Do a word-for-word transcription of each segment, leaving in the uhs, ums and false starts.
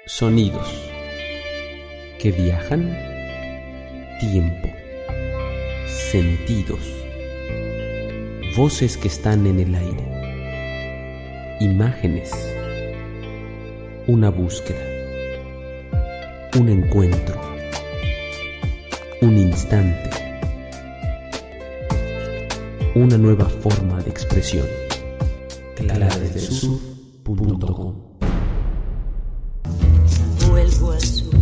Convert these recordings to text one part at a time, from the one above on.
Sonidos que viajan, tiempo, sentidos, voces que están en el aire, imágenes, una búsqueda, un encuentro, un instante, una nueva forma de expresión. claves del sur punto com. Vuelvo al sur,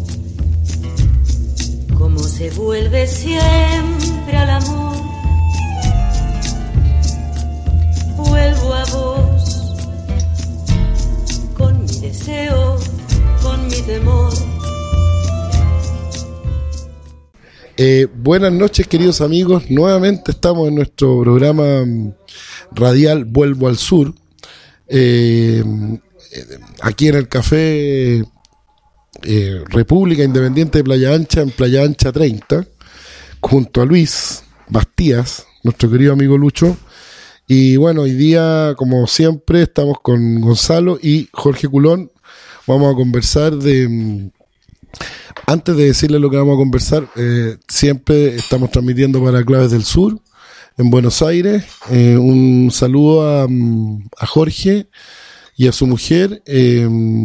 como se vuelve siempre al amor. Vuelvo a vos, con mi deseo, con mi temor. Eh, buenas noches, queridos amigos. Nuevamente estamos en nuestro programa radial Vuelvo al Sur, eh, aquí en el Café eh, República Independiente de Playa Ancha, en Playa Ancha treinta, junto a Luis Bastías, nuestro querido amigo Lucho. Y bueno, hoy día, como siempre, estamos con Gonzalo y Jorge Culón. Vamos a conversar de... Antes de decirles lo que vamos a conversar, eh, siempre estamos transmitiendo para Claves del Sur, en Buenos Aires. Eh, un saludo a, a Jorge y a su mujer. Eh,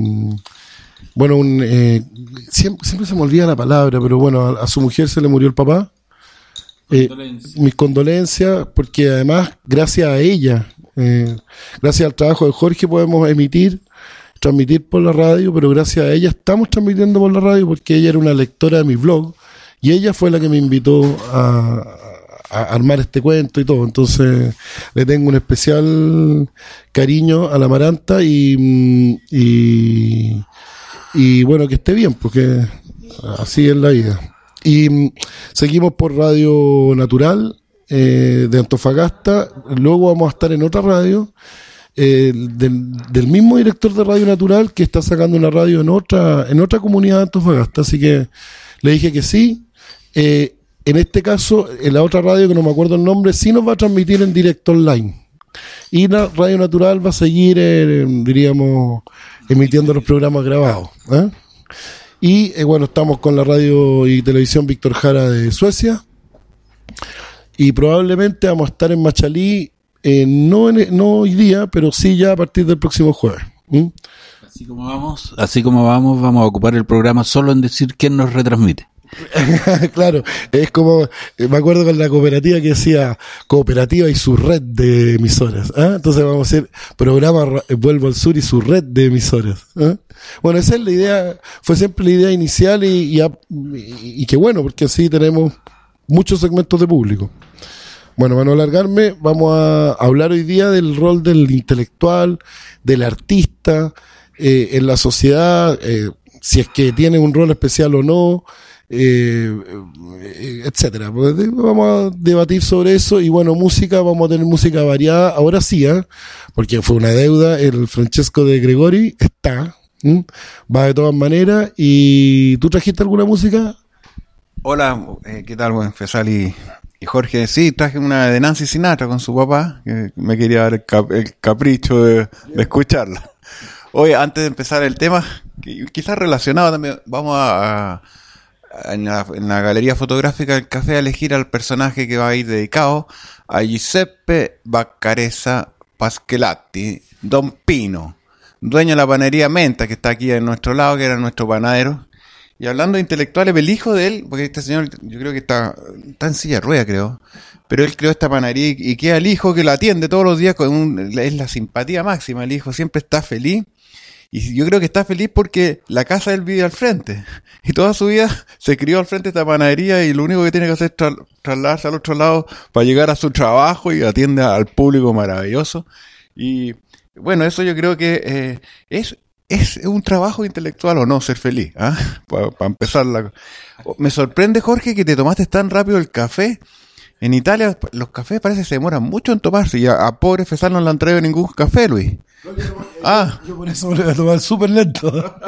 bueno, un, eh, siempre, siempre se me olvida la palabra, pero bueno, a, a su mujer se le murió el papá. Eh, condolencias. Mis condolencias, porque además, gracias a ella, eh, gracias al trabajo de Jorge, podemos emitir, transmitir por la radio, pero gracias a ella estamos transmitiendo por la radio, porque ella era una lectora de mi blog y ella fue la que me invitó a, a armar este cuento y todo. Entonces le tengo un especial cariño a la Amaranta y, y, y bueno, que esté bien, porque así es la vida. Y seguimos por Radio Natural eh, de Antofagasta. Luego vamos a estar en otra radio eh, del, del mismo director de Radio Natural, que está sacando una radio en otra en otra comunidad de Antofagasta. Así que le dije que sí. Eh, en este caso, en la otra radio, que no me acuerdo el nombre, sí nos va a transmitir en directo online. Y la Radio Natural va a seguir, eh, diríamos, emitiendo los programas grabados, ¿eh? Y eh, bueno, estamos con la radio y televisión Víctor Jara de Suecia. Y probablemente vamos a estar en Machalí, eh, no, en, no hoy día, pero sí ya a partir del próximo jueves. ¿Mm? Así como vamos, así como vamos, vamos a ocupar el programa solo en decir quién nos retransmite. Claro, es como, me acuerdo con la cooperativa que decía cooperativa y su red de emisoras, ¿eh? Entonces vamos a hacer programa Vuelvo al Sur y su red de emisoras, ¿eh? Bueno, esa es la idea, fue siempre la idea inicial y, y, y, y que bueno, porque así tenemos muchos segmentos de público. Bueno, para no alargarme, vamos a hablar hoy día del rol del intelectual, del artista eh, en la sociedad, eh, si es que tiene un rol especial o no, Eh, etcétera. Vamos a debatir sobre eso. Y bueno, música, vamos a tener música variada. Ahora sí, ¿eh? Porque fue una deuda. El Francesco de Gregori está, ¿m? Va de todas maneras. ¿Y tú trajiste alguna música? Hola, eh, ¿qué tal, buen Fesal y, y Jorge? Sí, traje una de Nancy Sinatra con su papá, que me quería dar el, cap, el capricho de, de escucharla. Oye, antes de empezar el tema, quizás relacionado también, vamos a, a En la, en la galería fotográfica del café a elegir al personaje que va a ir dedicado a Giuseppe Baccaresa Paschelatti, Don Pino, dueño de la panadería Menta, que está aquí a nuestro lado, que era nuestro panadero. Y hablando de intelectuales, el hijo de él, porque este señor yo creo que está, está en silla de rueda, creo, pero él creó esta panadería y, y queda el hijo que la atiende todos los días, con un, es la simpatía máxima, el hijo siempre está feliz. Y yo creo que está feliz porque la casa de él vive al frente. Y toda su vida se crió al frente de esta panadería y lo único que tiene que hacer es tra- trasladarse al otro lado para llegar a su trabajo y atiende al público maravilloso. Y bueno, eso yo creo que eh, es, es un trabajo intelectual o no ser feliz, ¿eh? Para pa empezar. La... Me sorprende, Jorge, que te tomaste tan rápido el café. En Italia los cafés parece que se demoran mucho en tomarse y a, a pobre Fesal no le han traído ningún café, Luis. No, yo, no, ah. yo, yo por eso me lo voy a tomar súper lento.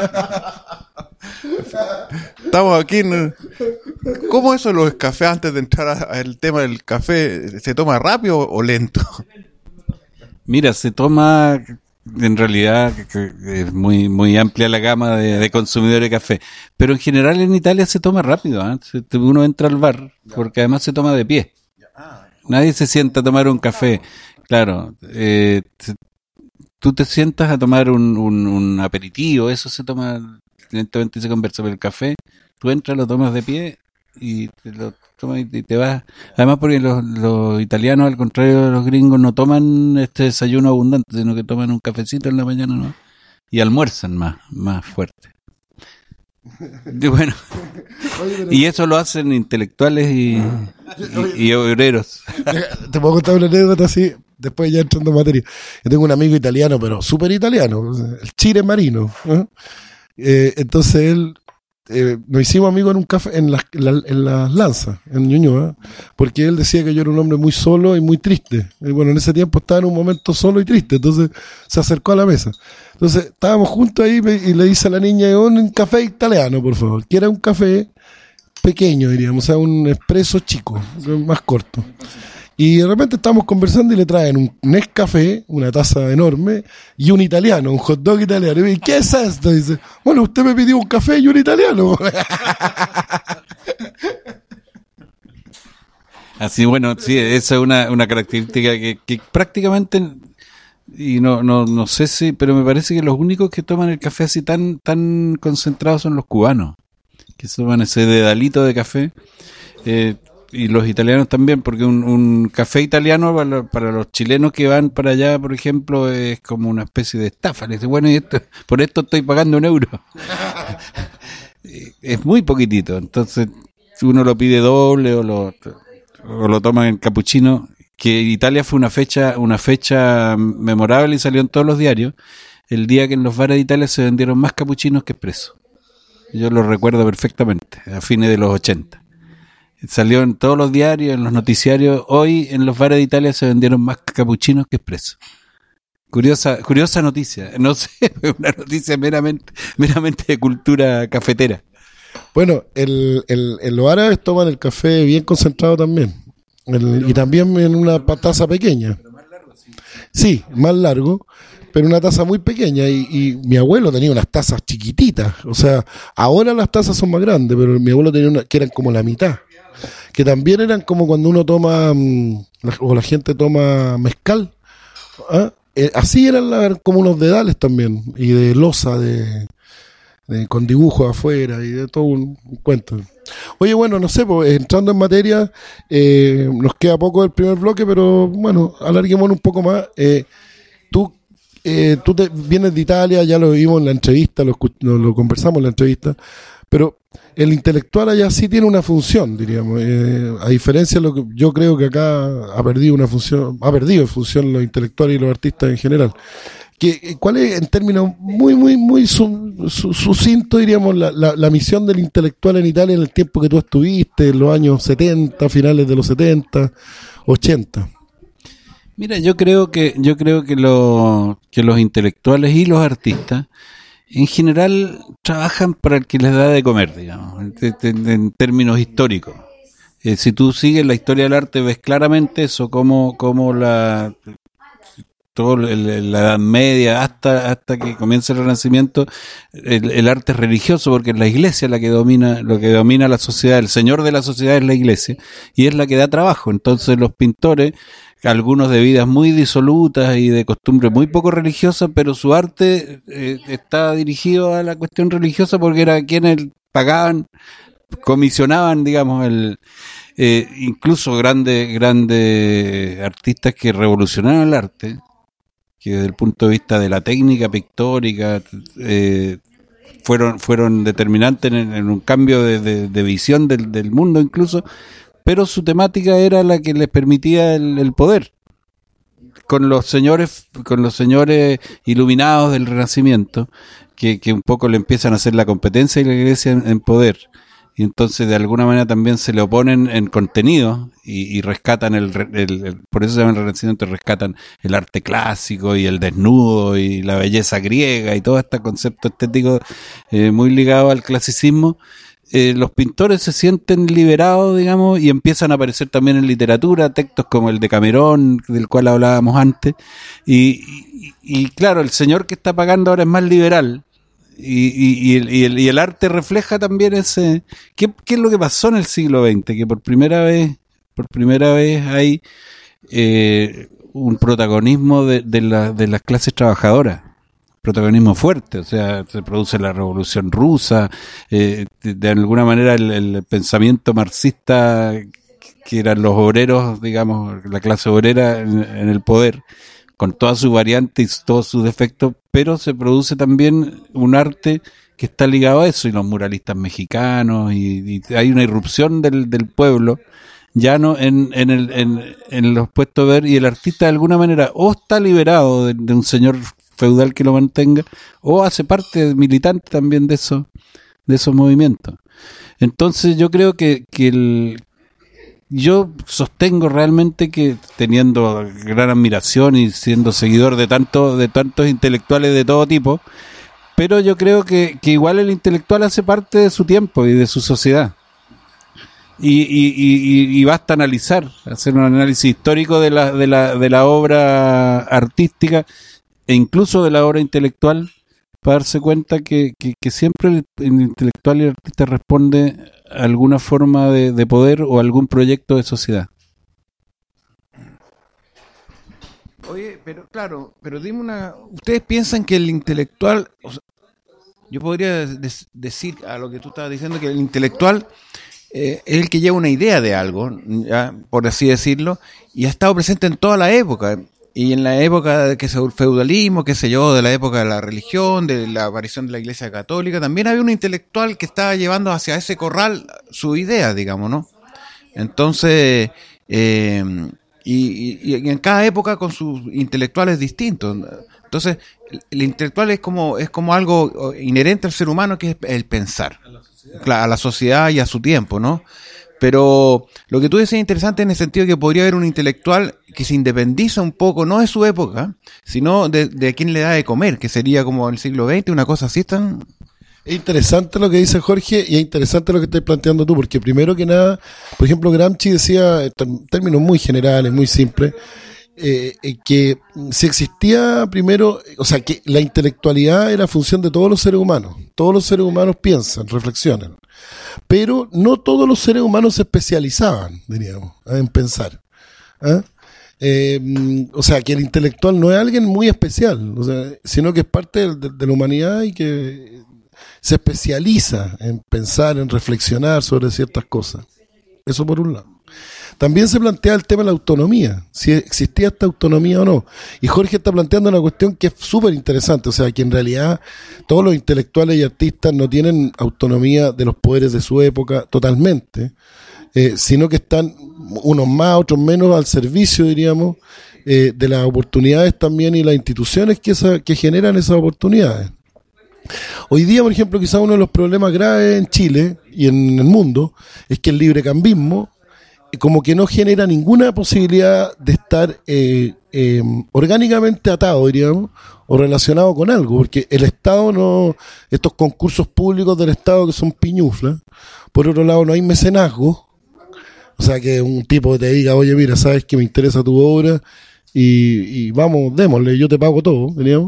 Estamos aquí. En... ¿Cómo eso los cafés antes de entrar al tema del café? ¿Se toma rápido o lento? Mira, se toma en realidad que, que es muy muy amplia la gama de, de consumidores de café. Pero en general en Italia se toma rápido, ¿eh? Uno entra al bar, porque además se toma de pie. Nadie se sienta a tomar un café. Claro, eh, tú te sientas a tomar un, un, un aperitivo, eso se toma, lentamente se conversa, pero el café, tú entras, lo tomas de pie y te lo tomas y te vas. Además porque los, los italianos, al contrario de los gringos, no toman este desayuno abundante, sino que toman un cafecito en la mañana, ¿no? Y almuerzan más, más fuerte. Y bueno, y eso lo hacen intelectuales y, y, y obreros. Te puedo contar una anécdota así, después ya entrando en materia. Yo tengo un amigo italiano, pero súper italiano, el Chile Marino, ¿eh? Eh, entonces él, eh, nos hicimos amigos en un café, en las, en la, en las Lanzas, en Ñuñoa, porque él decía que yo era un hombre muy solo y muy triste. Y bueno, en ese tiempo estaba en un momento solo y triste, entonces se acercó a la mesa. Entonces estábamos juntos ahí y le dice a la niña, un café italiano, por favor, que era un café pequeño, diríamos, o sea, un espresso chico, más corto. Y de repente estábamos conversando y le traen un Nescafé, una taza enorme, y un italiano, un hot dog italiano. Y ¿qué es esto? Y dice, bueno, usted me pidió un café y un italiano. Así, bueno, sí, esa es una, una característica que, que prácticamente, y no, no, no sé si, pero me parece que los únicos que toman el café así tan, tan concentrados son los cubanos, que toman ese dedalito de café. Eh, Y los italianos también, porque un, un café italiano para, para los chilenos que van para allá, por ejemplo, es como una especie de estafa. Le dice, bueno, y esto, por esto estoy pagando un euro. Es muy poquitito, entonces uno lo pide doble o lo, o lo toma en capuchino. Que Italia fue una fecha, una fecha memorable y salió en todos los diarios. El día que en los bares de Italia se vendieron más capuchinos que expresos. Yo lo recuerdo perfectamente, a fines de los ochenta. Salió en todos los diarios, en los noticiarios. Hoy en los bares de Italia se vendieron más capuchinos que expresos. Curiosa, curiosa noticia. No sé, una noticia meramente, meramente de cultura cafetera. Bueno, el, el, el, los árabes toman el café bien concentrado también. El, y también en una taza pequeña. Sí, más largo, pero una taza muy pequeña. Y, y mi abuelo tenía unas tazas chiquititas. O sea, ahora las tazas son más grandes, pero mi abuelo tenía una que eran como la mitad. Que también eran como cuando uno toma, o la gente toma mezcal, ¿ah? Eh, así eran la, como unos dedales también, y de loza, de, de con dibujos afuera, y de todo un, un cuento. Oye, bueno, no sé, pues, entrando en materia, eh, nos queda poco del primer bloque, pero bueno, alarguémonos un poco más. Eh, tú eh, tú te, vienes de Italia, ya lo vimos en la entrevista, lo, lo, lo conversamos en la entrevista, pero el intelectual allá sí tiene una función, diríamos, eh, a diferencia de lo que yo creo que acá ha perdido una función, ha perdido función los intelectuales y los artistas en general. ¿Qué, ¿Cuál es, en términos muy, muy, muy su, su, sucinto, diríamos, la, la, la misión del intelectual en Italia en el tiempo que tú estuviste, en los años setenta, finales de los setenta, ochenta? Mira, yo creo que, yo creo que, lo, que los intelectuales y los artistas en general trabajan para el que les da de comer, digamos, en, en, en términos históricos. Eh, si tú sigues la historia del arte, ves claramente eso, como, como la, todo el, la Edad Media hasta, hasta que comienza el Renacimiento, el, el arte es religioso, porque es la iglesia la que domina, lo que domina la sociedad, el señor de la sociedad es la iglesia, y es la que da trabajo. Entonces los pintores, algunos de vidas muy disolutas y de costumbres muy poco religiosas, pero su arte eh, está dirigido a la cuestión religiosa porque era quienes pagaban, comisionaban, digamos, el eh, incluso grandes grandes artistas que revolucionaron el arte, que desde el punto de vista de la técnica pictórica eh, fueron fueron determinantes en, en un cambio de, de, de visión del, del mundo incluso. Pero su temática era la que les permitía el, el poder. Con los señores, con los señores iluminados del Renacimiento, que, que un poco le empiezan a hacer la competencia y la iglesia en, en poder. Y entonces de alguna manera también se le oponen en contenido y, y rescatan el, el, el, por eso se llama el Renacimiento, rescatan el arte clásico y el desnudo y la belleza griega y todo este concepto estético eh, muy ligado al clasicismo. eh, los pintores se sienten liberados, digamos, y empiezan a aparecer también en literatura textos como el de Camerón, del cual hablábamos antes, y, y, y claro, el señor que está pagando ahora es más liberal, y, y, y, el, y, el, y el arte refleja también ese... ¿Qué, qué es lo que pasó en el siglo veinte? Que por primera vez, por primera vez hay eh, un protagonismo de, de, la, de las clases trabajadoras, protagonismo fuerte, o sea, se produce la Revolución Rusa, eh, de, de alguna manera el, el pensamiento marxista, que eran los obreros, digamos, la clase obrera en, en el poder, con todas sus variantes y todos sus defectos, pero se produce también un arte que está ligado a eso, y los muralistas mexicanos, y, y hay una irrupción del, del pueblo, ya no en, en, el, en, en los puestos de ver, y el artista de alguna manera o está liberado de, de un señor feudal que lo mantenga, o hace parte militante también de esos de esos movimientos. Entonces yo creo que, que el, yo sostengo realmente que, teniendo gran admiración y siendo seguidor de tanto, de tantos intelectuales de todo tipo, pero yo creo que, que igual el intelectual hace parte de su tiempo y de su sociedad. Y, y, y, y basta analizar, hacer un análisis histórico de la, de la, de la obra artística e incluso de la obra intelectual, para darse cuenta que, que, que siempre el, el intelectual y el artista responde a alguna forma de, de poder o a algún proyecto de sociedad. Oye, pero claro, pero dime una... ¿Ustedes piensan que el intelectual... O sea, yo podría des, decir a lo que tú estabas diciendo, que el intelectual eh, es el que lleva una idea de algo, ya, por así decirlo, y ha estado presente en toda la época. Y en la época de que se feudalismo, qué sé yo, de la época de la religión, de la aparición de la Iglesia Católica, también había un intelectual que estaba llevando hacia ese corral su idea, digamos, ¿no? Entonces, eh, y, y, y en cada época con sus intelectuales distintos. Entonces, el, el intelectual es como es como algo inherente al ser humano, que es el pensar, a la sociedad, a la sociedad y a su tiempo, ¿no? Pero lo que tú decías es interesante en el sentido de que podría haber un intelectual que se independiza un poco, no de su época, sino de, de quien le da de comer, que sería como el siglo veinte, una cosa así tan... Es interesante lo que dice Jorge, y es interesante lo que estás planteando tú, porque primero que nada, por ejemplo, Gramsci decía, en términos muy generales, muy simples, eh, eh, que si existía primero, o sea, que la intelectualidad era función de todos los seres humanos. Todos los seres humanos piensan, reflexionan. Pero no todos los seres humanos se especializaban, diríamos, en pensar. ¿Ah? Eh, o sea, que el intelectual no es alguien muy especial, o sea, sino que es parte de, de, de la humanidad y que se especializa en pensar, en reflexionar sobre ciertas cosas. Eso por un lado. También se plantea el tema de la autonomía, si existía esta autonomía o no. Y Jorge está planteando una cuestión que es súper interesante, o sea, que en realidad todos los intelectuales y artistas no tienen autonomía de los poderes de su época totalmente, eh, sino que están unos más, otros menos al servicio, diríamos, eh, de las oportunidades también y las instituciones que, esa, que generan esas oportunidades. Hoy día, por ejemplo, quizás uno de los problemas graves en Chile y en el mundo es que el librecambismo como que no genera ninguna posibilidad de estar eh, eh, orgánicamente atado, diríamos, o relacionado con algo, porque el Estado no, estos concursos públicos del Estado que son piñuflas, por otro lado no hay mecenazgo, o sea que un tipo que te diga, oye mira, sabes que me interesa tu obra y, y vamos, démosle, yo te pago todo, diríamos.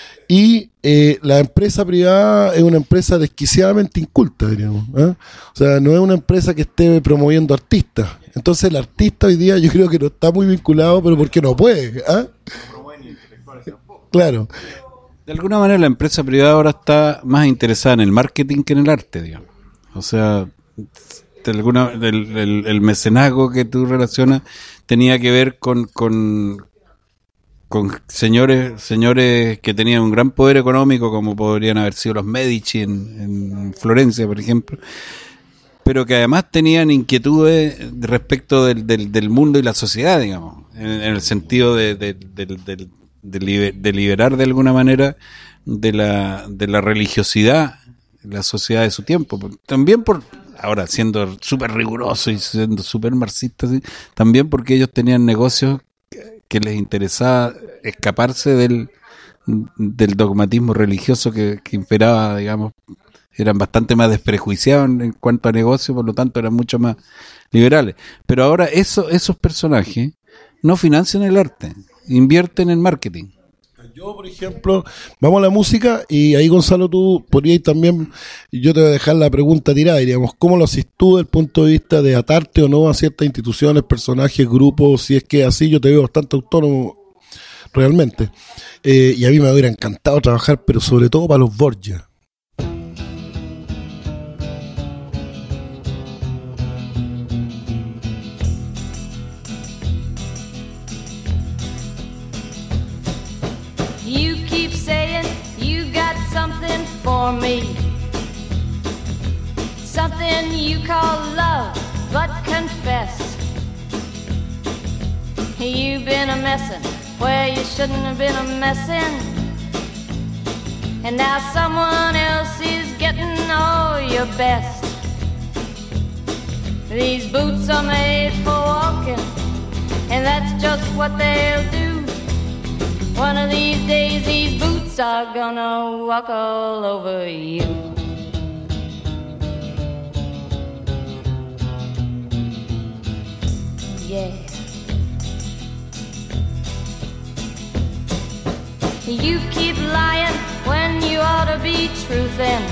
Y eh, la empresa privada es una empresa desquiciadamente inculta, diríamos, ¿eh? O sea, no es una empresa que esté promoviendo artistas. Entonces el artista hoy día yo creo que no está muy vinculado, pero porque no puede, ¿eh? Claro. De alguna manera la empresa privada ahora está más interesada en el marketing que en el arte, digamos. O sea, de alguna, el, el, el mecenazgo que tú relacionas tenía que ver con... con con señores señores que tenían un gran poder económico, como podrían haber sido los Medici en, en Florencia, por ejemplo, pero que además tenían inquietudes respecto del, del, del mundo y la sociedad, digamos, en, en el sentido de, de, de, de, de, liber, de liberar de alguna manera de la, de la religiosidad la sociedad de su tiempo. También por, ahora siendo súper riguroso y siendo súper marxista, ¿sí? También porque ellos tenían negocios que les interesaba escaparse del, del dogmatismo religioso que, que imperaba, digamos, eran bastante más desprejuiciados en, en cuanto a negocio, por lo tanto eran mucho más liberales. Pero ahora eso, esos personajes no financian el arte, invierten en marketing. Yo, por ejemplo, vamos a la música y ahí, Gonzalo, tú podrías también, yo te voy a dejar la pregunta tirada, diríamos, ¿cómo lo haces tú desde el punto de vista de atarte o no a ciertas instituciones, personajes, grupos? Si es que así, yo te veo bastante autónomo realmente. Eh, y a mí me hubiera encantado trabajar, pero sobre todo para los Borgia. For me, something you call love, but confess you've been a messin' where you shouldn't have been a messin', and now someone else is getting all your best. These boots are made for walking, and that's just what they'll do. One of these days these boots are gonna walk all over you. Yeah. You keep lying when you ought to be truthin',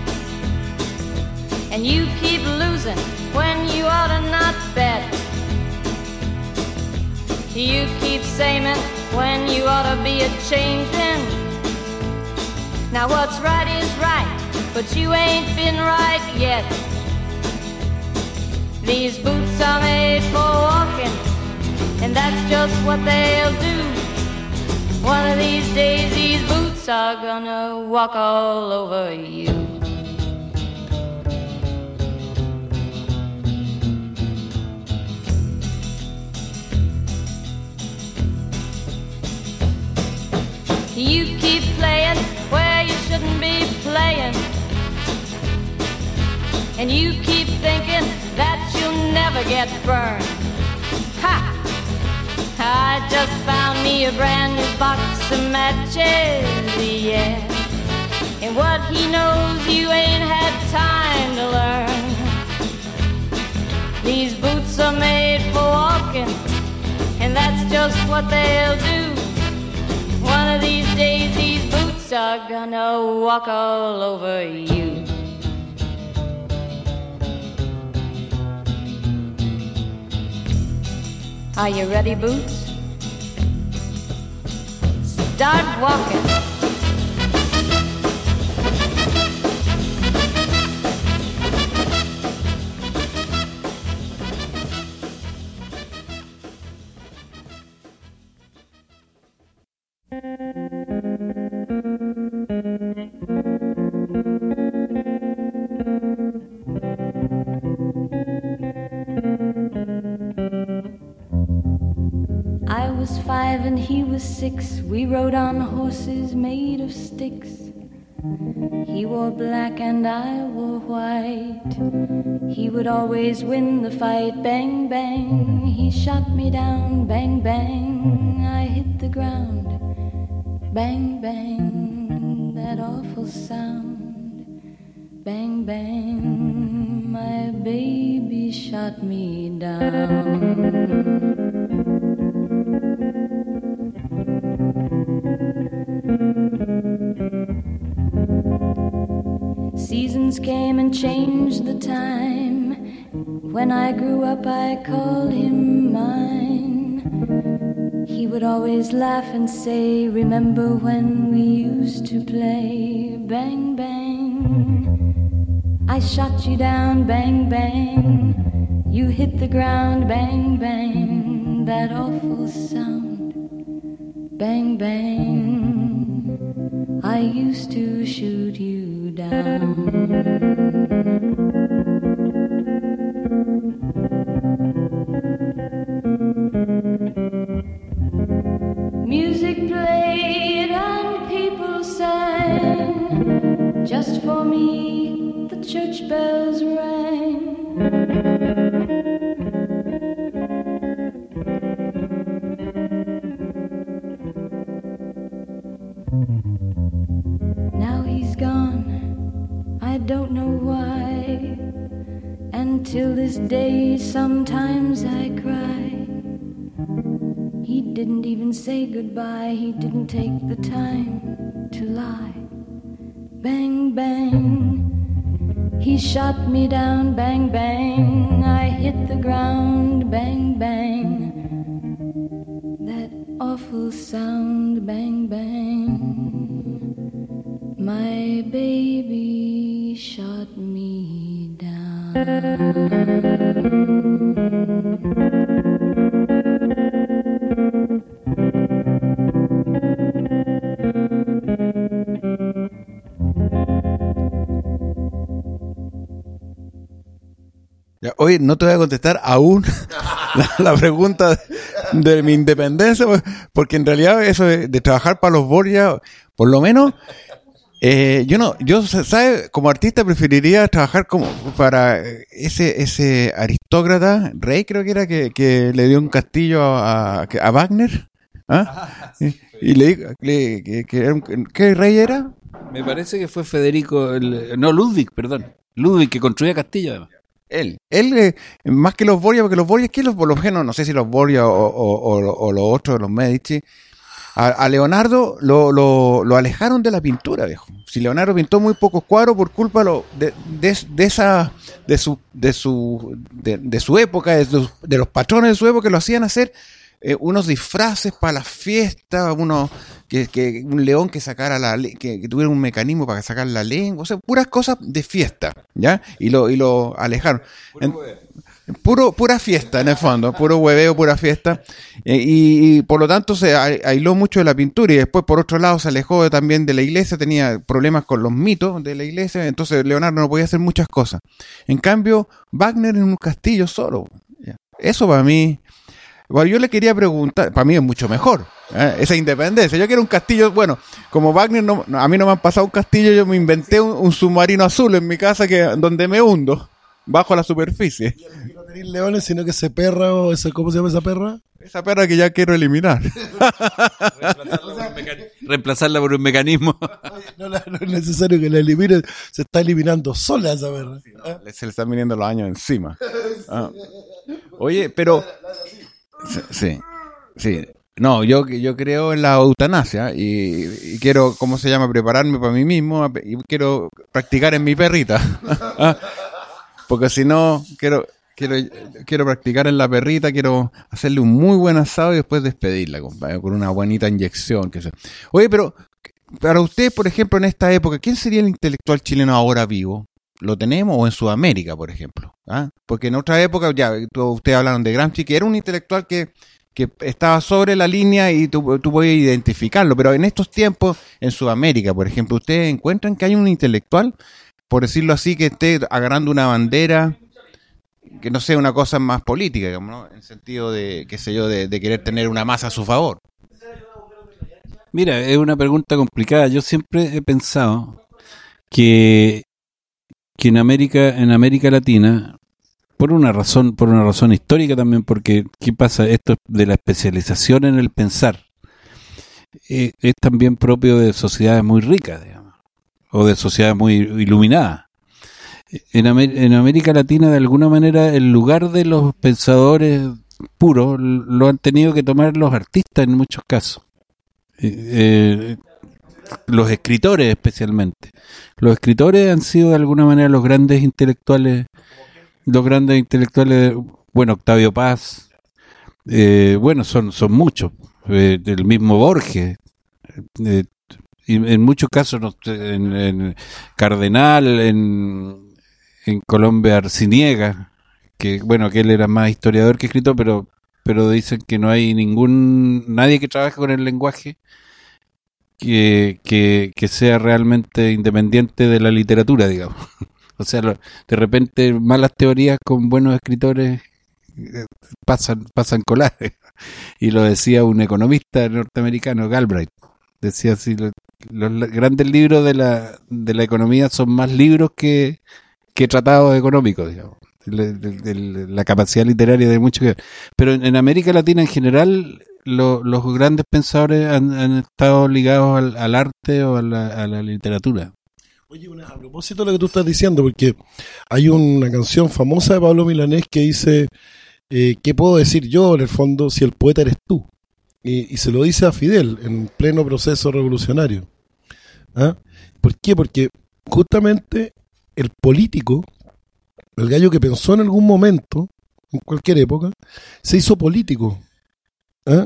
and you keep losing when you ought to not bet. You keep saying when you ought to be a-changin'. Now what's right is right, but you ain't been right yet. These boots are made for walking, and that's just what they'll do. One of these days these boots are gonna walk all over you. You keep playing where you shouldn't be playing, and you keep thinking that you'll never get burned. Ha! I just found me a brand new box of matches, yeah. And what he knows you ain't had time to learn. These boots are made for walking, and that's just what they'll do. One of these days these boots are gonna walk all over you. Are you ready, Boots? Start walking. I was five and he was six. We rode on horses made of sticks. He wore black and I wore white. He would always win the fight. Bang, bang, he shot me down. Bang, bang, I hit the ground. Bang, bang, that awful sound. Bang, bang, my baby shot me down. Seasons came and changed the time. When I grew up I called him mine. He would always laugh and say, remember when we used to play? Bang, bang, I shot you down. Bang, bang, you hit the ground. Bang, bang, that awful sound. Bang, bang, I used to shoot you down. Music played and people sang. Just for me the church bells rang. don't know why. And till this day sometimes I cry. He didn't even say goodbye. He didn't take the time to lie. Bang, bang. He shot me down. Bang, bang. I hit the ground. Bang, bang. That awful sound. Bang, bang. My baby shot me down. Ya, oye, no te voy a contestar aún la, la pregunta de, de mi independencia, porque en realidad eso de, de trabajar para los Borgia, por lo menos, eh, yo no, yo, ¿sabes? Como artista preferiría trabajar como para ese ese aristócrata, rey creo que era, que, que le dio un castillo a, a, a Wagner, ¿ah? Y, y le dijo, le, que, que era un, ¿qué rey era? Me parece que fue Federico, el, no, Ludwig, perdón, Ludwig, que construía castillo además. Él, él eh, más que los Borgia, porque los Borgia, ¿qué los, los genos? No sé si los Borgia o, o, o, o los otros, los Medici. A, a Leonardo lo, lo, lo alejaron de la pintura, viejo. Si Leonardo pintó muy pocos cuadros por culpa lo, de, de, de esa, de su, de su, de, de su época, de, su, de los patrones de su época, que lo hacían hacer eh, unos disfraces para las fiestas, unos que, que un león que sacara la, que, que tuviera un mecanismo para sacar la lengua, o sea, puras cosas de fiesta, ¿ya? Y lo, y lo alejaron. En, Puro, pura fiesta en el fondo, puro hueveo, pura fiesta, eh, y, y por lo tanto se aisló mucho de la pintura, y después por otro lado se alejó también de la iglesia, tenía problemas con los mitos de la iglesia, entonces Leonardo no podía hacer muchas cosas. En cambio, Wagner en un castillo solo, eso para mí, bueno, yo le quería preguntar, para mí es mucho mejor, ¿eh? Esa independencia. Yo quiero un castillo, bueno, como Wagner, no, a mí no me han pasado un castillo, yo me inventé un, un submarino azul en mi casa que donde me hundo bajo la superficie. Y no tenéis leones, sino que ese perra, o ese, ¿cómo se llama esa perra? Esa perra que ya quiero eliminar. Reemplazarla por un, mecan- reemplazarla por un mecanismo. Oye, no, la, no es necesario que la eliminen, se está eliminando sola esa perra. ¿Ah? Se le están viniendo los años encima. Ah. Oye, pero... Sí, sí. No, yo, yo creo en la eutanasia y, y quiero, ¿cómo se llama? Prepararme para mí mismo y quiero practicar en mi perrita. ¿Ah? Porque si no, quiero, quiero, quiero practicar en la perrita, quiero hacerle un muy buen asado y después despedirla, compadre, con una bonita inyección. Que sea. Oye, pero para usted, por ejemplo, en esta época, ¿quién sería el intelectual chileno ahora vivo? ¿Lo tenemos? O en Sudamérica, por ejemplo. ¿Ah? Porque en otra época, ya, ustedes hablaron de Gramsci, que era un intelectual que, que estaba sobre la línea y tú, tú podías identificarlo. Pero en estos tiempos, en Sudamérica, por ejemplo, ¿ustedes encuentran que hay un intelectual, por decirlo así, que esté agarrando una bandera, que no sea una cosa más política, digamos, ¿no? En el sentido de, qué sé yo, de, de querer tener una masa a su favor? Mira, es una pregunta complicada. Yo siempre he pensado que, que en América, en América Latina, por una razón, por una razón histórica también, porque ¿qué pasa? Esto de la especialización en el pensar eh, es también propio de sociedades muy ricas, digamos, o de sociedades muy iluminadas. En, Amer- en América Latina, de alguna manera, el lugar de los pensadores puros lo han tenido que tomar los artistas en muchos casos. Eh, eh, los escritores especialmente. Los escritores han sido de alguna manera los grandes intelectuales, los grandes intelectuales, bueno, Octavio Paz, eh, bueno, son, son muchos, eh, el mismo Borges, eh, y en muchos casos, no, en, en Cardenal, en, en Colombia Arciniega, que bueno, que él era más historiador que escritor, pero pero dicen que no hay ningún, nadie que trabaje con el lenguaje que, que, que sea realmente independiente de la literatura, digamos. O sea, lo, de repente malas teorías con buenos escritores eh, pasan, pasan colares. Y lo decía un economista norteamericano, Galbraith. Decía así, lo, los grandes libros de la, de la economía son más libros que, que tratados económicos, digamos. De, de, de, de la capacidad literaria de mucho que ver. Pero en, en América Latina en general lo, los grandes pensadores han, han estado ligados al, al arte o a la, a la literatura. Oye, una, a propósito de lo que tú estás diciendo, porque hay una canción famosa de Pablo Milanés que dice, eh, ¿qué puedo decir yo, en el fondo, si el poeta eres tú? Y, y se lo dice a Fidel, en pleno proceso revolucionario. ¿Ah? ¿Por qué? Porque justamente el político, el gallo que pensó en algún momento, en cualquier época, se hizo político. ¿Ah?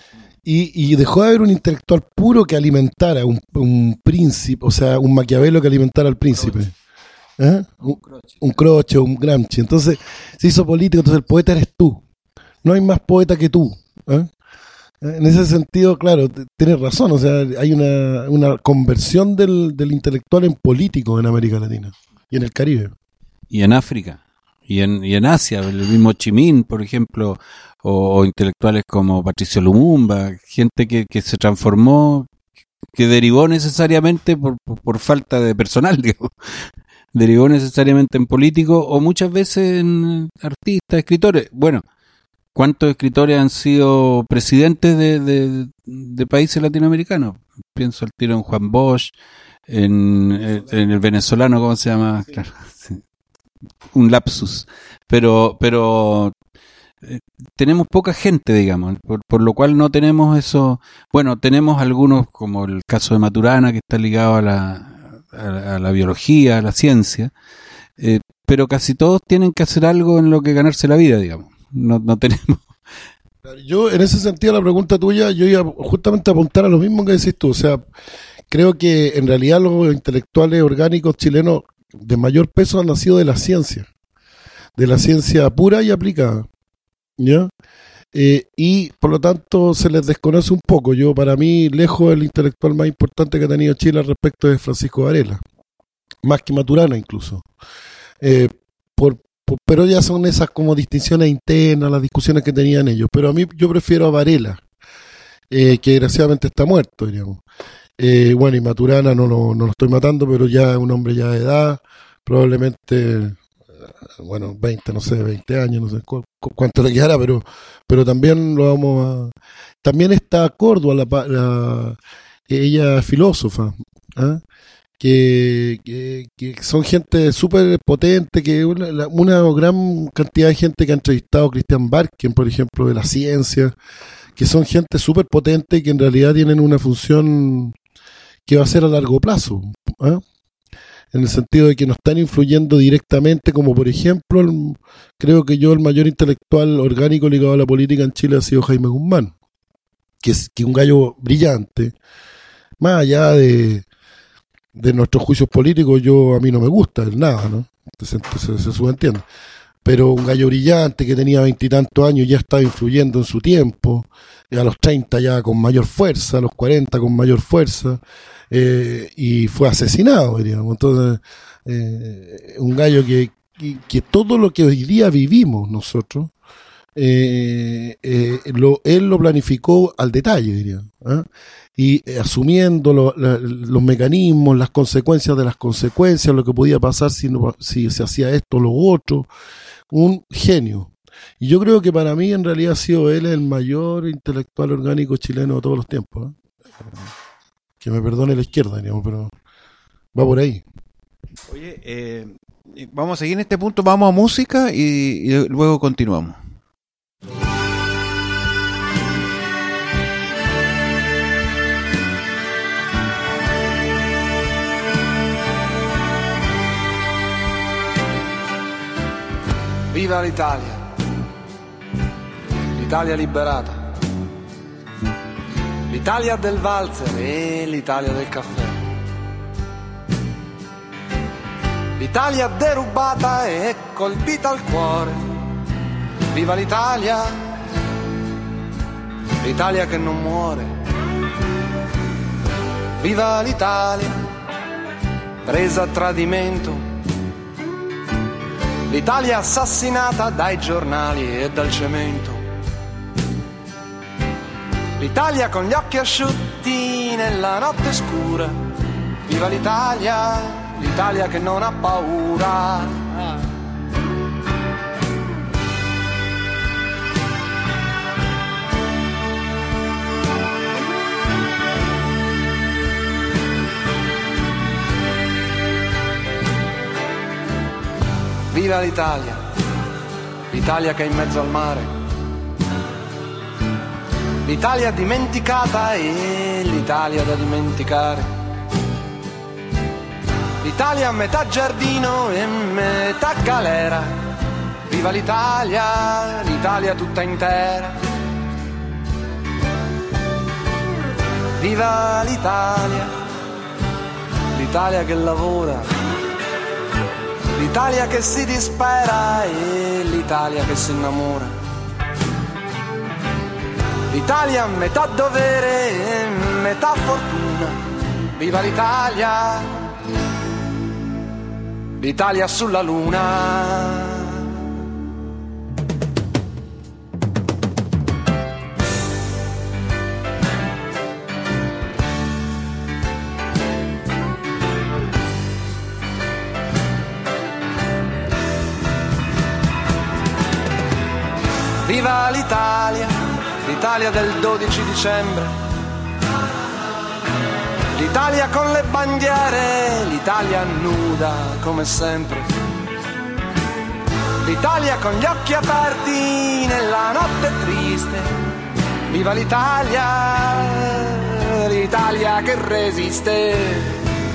Y, y dejó de haber un intelectual puro que alimentara un, un príncipe, o sea, un Maquiavelo que alimentara al príncipe. ¿Eh? Un, un Croce, un Gramsci. Entonces se hizo político, entonces el poeta eres tú. No hay más poeta que tú. ¿Eh? En ese sentido, claro, t- tienes razón, o sea, hay una, una conversión del, del intelectual en político en América Latina y en el Caribe. Y en África, y en, y en Asia, el mismo Chimín, por ejemplo, o, o intelectuales como Patricio Lumumba, gente que, que se transformó, que derivó necesariamente por, por, por falta de personal, digamos, derivó necesariamente en políticos o muchas veces en artistas, escritores. Bueno, ¿cuántos escritores han sido presidentes de, de, de países latinoamericanos? Pienso al tiro en Juan Bosch, en, en el venezolano, ¿cómo se llama? Claro, sí. Un lapsus. Pero, pero eh, tenemos poca gente, digamos, por, por lo cual no tenemos eso. Bueno, tenemos algunos, como el caso de Maturana, que está ligado a la, a, a la biología, a la ciencia, eh, pero casi todos tienen que hacer algo en lo que ganarse la vida, digamos. No, no tenemos. Yo, en ese sentido, la pregunta tuya, yo iba justamente a apuntar a lo mismo que decís tú. O sea, creo que en realidad los intelectuales orgánicos chilenos de mayor peso han nacido de la ciencia, de la ciencia pura y aplicada, ¿ya? Eh, y por lo tanto se les desconoce un poco. Yo, para mí, lejos el intelectual más importante que ha tenido Chile al respecto es Francisco Varela, más que Maturana incluso. Eh, por Pero ya son esas como distinciones internas, las discusiones que tenían ellos. Pero a mí yo prefiero a Varela, eh, que desgraciadamente está muerto, diríamos. Eh, bueno, y Maturana no lo, no lo estoy matando, pero ya es un hombre ya de edad, probablemente, bueno, veinte, no sé, veinte años, no sé cu- cu- cuánto le quedará, pero, pero también lo vamos a... También está Córdoba, la, pa- la, ella es filósofa, ¿ah? Que, que, que son gente súper potente, que una, la- una gran cantidad de gente que ha entrevistado a Christian Barken, por ejemplo, de la ciencia, que son gente súper potente y que en realidad tienen una función que va a ser a largo plazo, ¿ah? En el sentido de que no están influyendo directamente, como por ejemplo, el- creo que yo el mayor intelectual orgánico ligado a la política en Chile ha sido Jaime Guzmán, que es que un gallo brillante, más allá de de nuestros juicios políticos, yo a mí no me gusta el nada, ¿no? Entonces, entonces se subentiende. Pero un gallo brillante que tenía veintitantos años ya estaba influyendo en su tiempo, y a los treinta ya con mayor fuerza, a los cuarenta con mayor fuerza, eh, y fue asesinado, diríamos. Entonces, eh, un gallo que, que, que todo lo que hoy día vivimos nosotros, eh, eh, lo, él lo planificó al detalle, diría, ¿eh? Y eh, asumiendo lo, la, los mecanismos, las consecuencias de las consecuencias, lo que podía pasar si, no, si se hacía esto o lo otro, un genio. Y yo creo que para mí en realidad ha sido él el mayor intelectual orgánico chileno de todos los tiempos, ¿eh? Que me perdone la izquierda, digamos, pero va por ahí. Oye, eh, vamos a seguir en este punto, vamos a música y, y luego continuamos. Viva l'Italia, l'Italia liberata, l'Italia del valzer e l'Italia del caffè, l'Italia derubata e colpita al cuore. Viva l'Italia, l'Italia che non muore. Viva l'Italia, presa a tradimento, l'Italia assassinata dai giornali e dal cemento. L'Italia con gli occhi asciutti nella notte scura. Viva l'Italia, l'Italia che non ha paura. viva l'Italia, l'Italia che è in mezzo al mare, l'Italia dimenticata e l'Italia da dimenticare, l'Italia a metà giardino e metà galera, viva l'Italia, l'Italia tutta intera, viva l'Italia, l'Italia che lavora, l'Italia che si dispera e l'Italia che si innamora, l'Italia metà dovere e metà fortuna, viva l'Italia, l'Italia sulla luna. Viva l'Italia, l'Italia del dodici dicembre, l'Italia con le bandiere, l'Italia nuda come sempre, l'Italia con gli occhi aperti nella notte triste, viva l'Italia, l'Italia che resiste.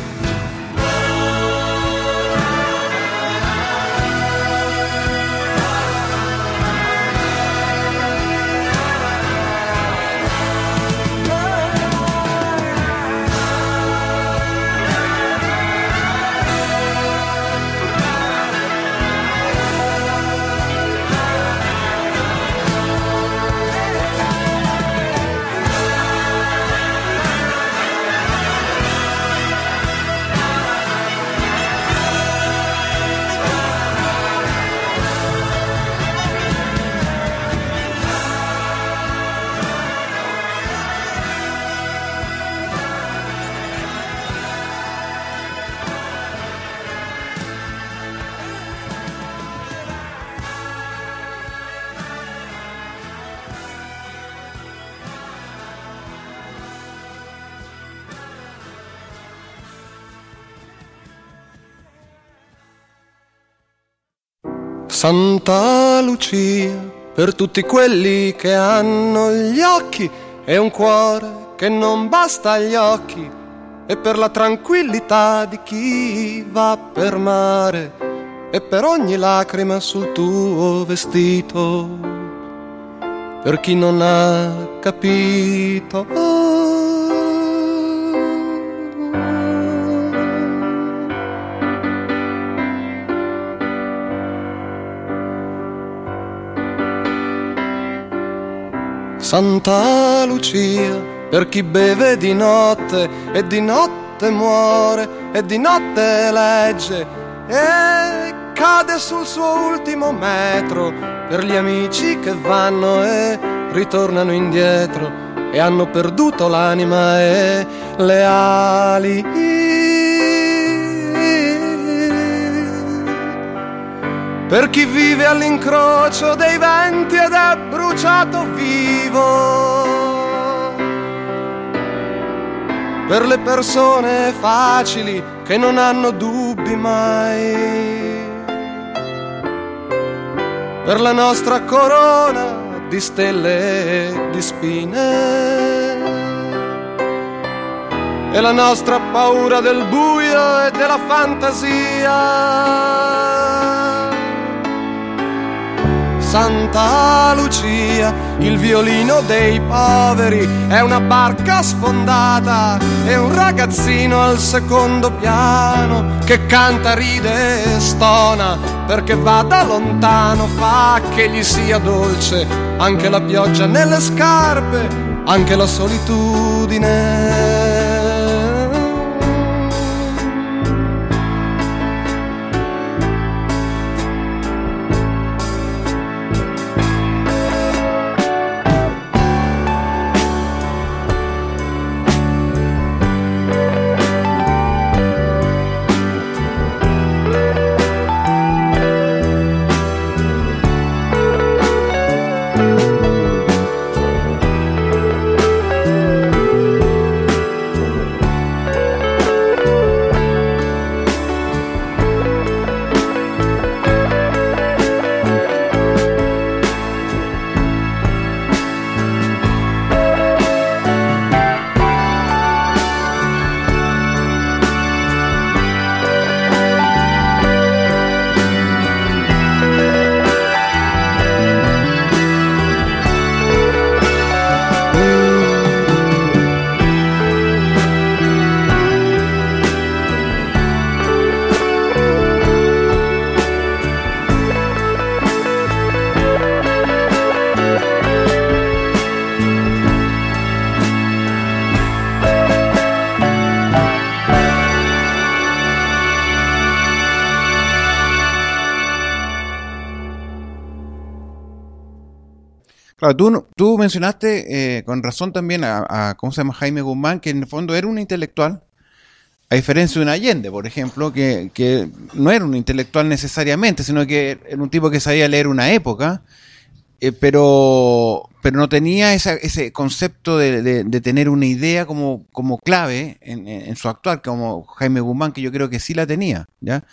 Santa Lucia, per tutti quelli che hanno gli occhi e un cuore che non basta agli occhi, e per la tranquillità di chi va per mare, e per ogni lacrima sul tuo vestito, per chi non ha capito. Oh. Santa Lucia, per chi beve di notte e di notte muore e di notte legge e cade sul suo ultimo metro, per gli amici che vanno e ritornano indietro e hanno perduto l'anima e le ali, per chi vive all'incrocio dei venti ed è bruciato vivo, per le persone facili che non hanno dubbi mai, per la nostra corona di stelle e di spine, e la nostra paura del buio e della fantasia. Santa Lucia, il violino dei poveri è una barca sfondata, è un ragazzino al secondo piano che canta, ride e stona, perché va da lontano, fa che gli sia dolce anche la pioggia nelle scarpe, anche la solitudine. Claro, tú, tú mencionaste eh, con razón también a, a, ¿cómo se llama? Jaime Guzmán, que en el fondo era un intelectual, a diferencia de un Allende, por ejemplo, que, que no era un intelectual necesariamente, sino que era un tipo que sabía leer una época, eh, pero, pero no tenía esa, ese concepto de, de, de tener una idea como, como clave en, en su actuar, como Jaime Guzmán, que yo creo que sí la tenía, ¿ya?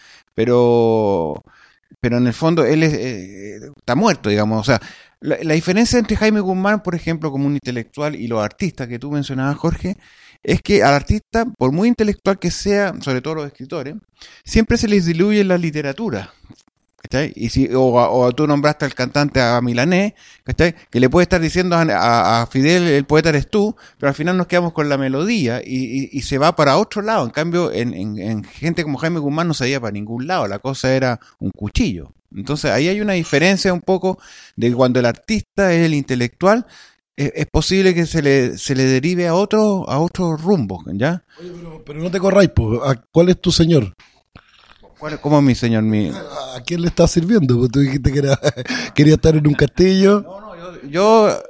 Pero, pero en el fondo él es, eh, está muerto, digamos, o sea, La, la diferencia entre Jaime Guzmán, por ejemplo, como un intelectual, y los artistas que tú mencionabas, Jorge, es que al artista, por muy intelectual que sea, sobre todo los escritores, siempre se les diluye la literatura. ¿Cachai? Y si, o, o tú nombraste al cantante a Milanés, ¿cachai? Que le puede estar diciendo a, a, a Fidel, el poeta eres tú, pero al final nos quedamos con la melodía y, y, y se va para otro lado. En cambio, en, en, en gente como Jaime Guzmán no se iba para ningún lado, la cosa era un cuchillo. Entonces ahí hay una diferencia un poco de cuando el artista es el intelectual, es, es posible que se le, se le derive a otro, a otro rumbo, ¿ya? Oye, pero, pero no te corráis, po. ¿Cuál es tu señor? ¿Cómo es mi señor? Mi... ¿A quién le estás sirviendo? Porque tú dijiste que era, quería estar en un castillo. No, no, yo... yo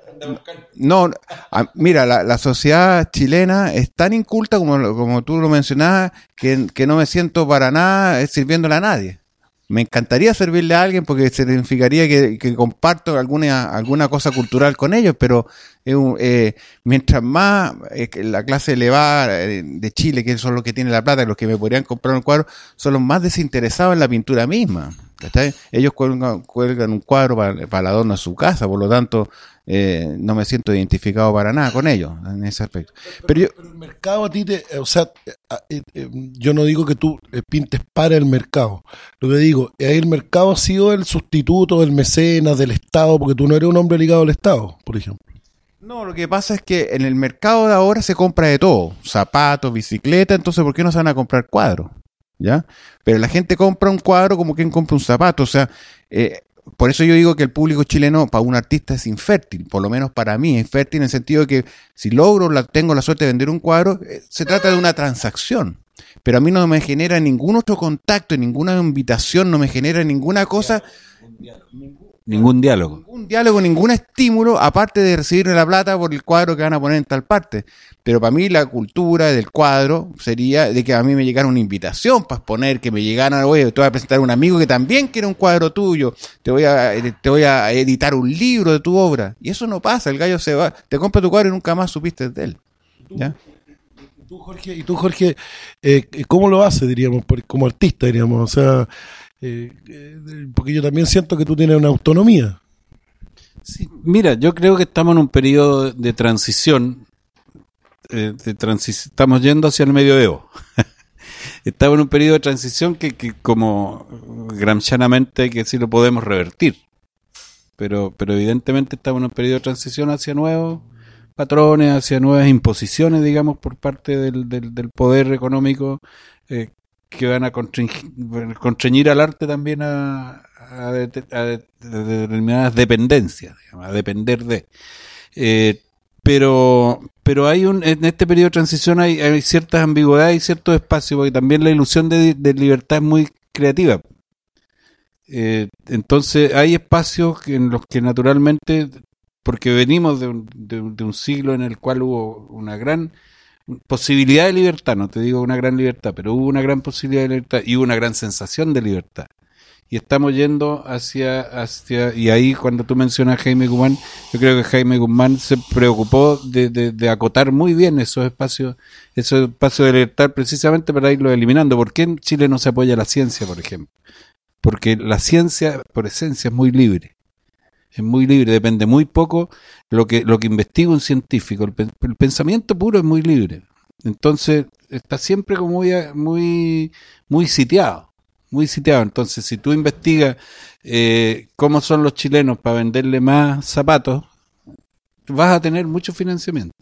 no, a, mira, la, la sociedad chilena es tan inculta como, como tú lo mencionabas, que, que no me siento para nada sirviéndole a nadie. Me encantaría servirle a alguien porque significaría que, que comparto alguna alguna cosa cultural con ellos, pero eh, eh, mientras más eh, la clase elevada de Chile, que son los que tienen la plata, los que me podrían comprar un cuadro, son los más desinteresados en la pintura misma. ¿Cachai? Ellos cuelgan, cuelgan un cuadro para, para el adorno de su casa, por lo tanto eh, no me siento identificado para nada con ellos en ese aspecto. Pero, pero, yo, pero el mercado a ti te, o sea, eh, eh, yo no digo que tú pintes para el mercado, lo que digo, el mercado ha sido el sustituto del mecenas, del Estado, porque tú no eres un hombre ligado al Estado, por ejemplo. No, lo que pasa es que en el mercado de ahora se compra de todo, zapatos, bicicleta, entonces ¿por qué no se van a comprar cuadros? ¿Ya? Pero la gente compra un cuadro como quien compra un zapato, o sea, eh, por eso yo digo que el público chileno para un artista es infértil, por lo menos para mí es infértil en el sentido de que si logro, la, tengo la suerte de vender un cuadro, eh, se trata de una transacción, pero a mí no me genera ningún otro contacto, ninguna invitación, no me genera ninguna cosa, ningún diálogo. Ningún diálogo, ningún estímulo, aparte de recibir la plata por el cuadro que van a poner en tal parte. Pero para mí la cultura del cuadro sería de que a mí me llegara una invitación para exponer, que me llegara, oye, te voy a presentar a un amigo que también quiere un cuadro tuyo, te voy a te voy a editar un libro de tu obra. Y eso no pasa, el gallo se va, te compra tu cuadro y nunca más supiste de él. ¿Ya? ¿Y tú, Jorge, y tú, Jorge eh, cómo lo haces, diríamos, como artista, diríamos? O sea, eh, eh, porque yo también siento que tú tienes una autonomía. Sí, mira, yo creo que estamos en un periodo de transición. Eh, de transi- estamos yendo hacia el medioevo. Estamos en un periodo de transición que, que como gramscianamente que sí lo podemos revertir. Pero, pero evidentemente estamos en un periodo de transición hacia nuevos patrones, hacia nuevas imposiciones, digamos, por parte del, del, del poder económico, eh, que van a constreñir, constreñir al arte también a, a, de, a, de, a determinadas dependencias, digamos, a depender de... Eh, pero pero hay un en este periodo de transición hay, hay ciertas ambigüedades y ciertos espacios, porque también la ilusión de, de libertad es muy creativa. Eh, entonces hay espacios en los que naturalmente, porque venimos de un, de, de un siglo en el cual hubo una gran posibilidad de libertad, no te digo una gran libertad, pero hubo una gran posibilidad de libertad y hubo una gran sensación de libertad. Y estamos yendo hacia, hacia, y ahí cuando tú mencionas a Jaime Guzmán, yo creo que Jaime Guzmán se preocupó de, de, de acotar muy bien esos espacios, esos espacios de libertad precisamente para irlos eliminando. ¿Por qué en Chile no se apoya la ciencia, por ejemplo? Porque la ciencia, por esencia, es muy libre. Es muy libre, depende muy poco lo que, lo que investiga un científico. El, el pensamiento puro es muy libre. Entonces, está siempre como muy, muy, muy sitiado. Muy sitiado. Entonces, si tú investigas eh, cómo son los chilenos para venderle más zapatos, vas a tener mucho financiamiento.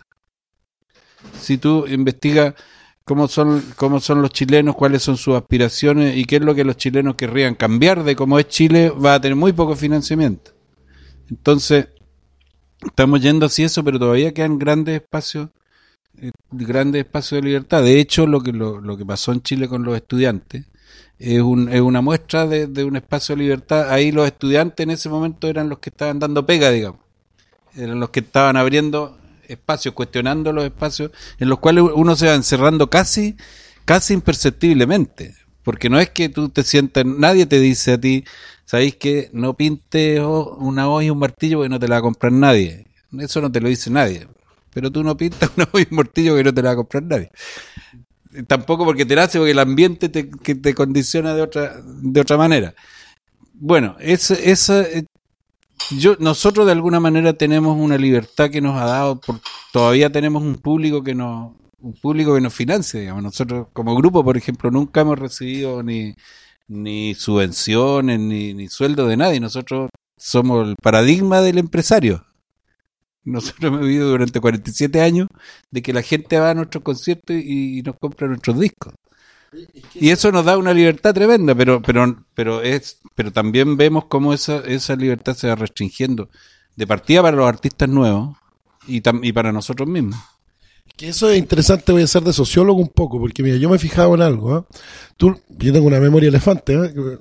Si tú investigas cómo son cómo son los chilenos, cuáles son sus aspiraciones y qué es lo que los chilenos querrían cambiar de cómo es Chile, vas a tener muy poco financiamiento. Entonces, estamos yendo hacia eso, pero todavía quedan grandes espacios, eh, grandes espacios de libertad. De hecho, lo que lo, lo que pasó en Chile con los estudiantes es, un, es una muestra de, de un espacio de libertad. Ahí los estudiantes en ese momento eran los que estaban dando pega, digamos. eran los que estaban abriendo espacios, cuestionando los espacios en los cuales uno se va encerrando casi, casi imperceptiblemente. Porque no es que tú te sientas, nadie te dice a ti, ¿sabéis que no pintes una hoja y un martillo porque no te la va a comprar nadie? Eso no te lo dice nadie. Pero tú no pintas una hoja y un martillo que no te la va a comprar nadie. Tampoco porque te la hace, porque el ambiente te, que te condiciona de otra, de otra manera. Bueno, esa, esa, yo, nosotros de alguna manera tenemos una libertad que nos ha dado, por, todavía tenemos un público que nos, un público que nos financia, digamos. Nosotros como grupo, por ejemplo, nunca hemos recibido ni, ni subvenciones, ni, ni sueldo de nadie. Nosotros somos el paradigma del empresario. Nosotros hemos vivido durante cuarenta y siete años de que la gente va a nuestros conciertos y, y nos compra nuestros discos. Y eso nos da una libertad tremenda, pero pero pero es pero también vemos cómo esa esa libertad se va restringiendo de partida para los artistas nuevos y, tam, y para nosotros mismos. Que eso es interesante, voy a ser de sociólogo un poco, porque mira, yo me he fijado en algo, ¿eh? Tú, yo tengo una memoria elefante, ¿eh?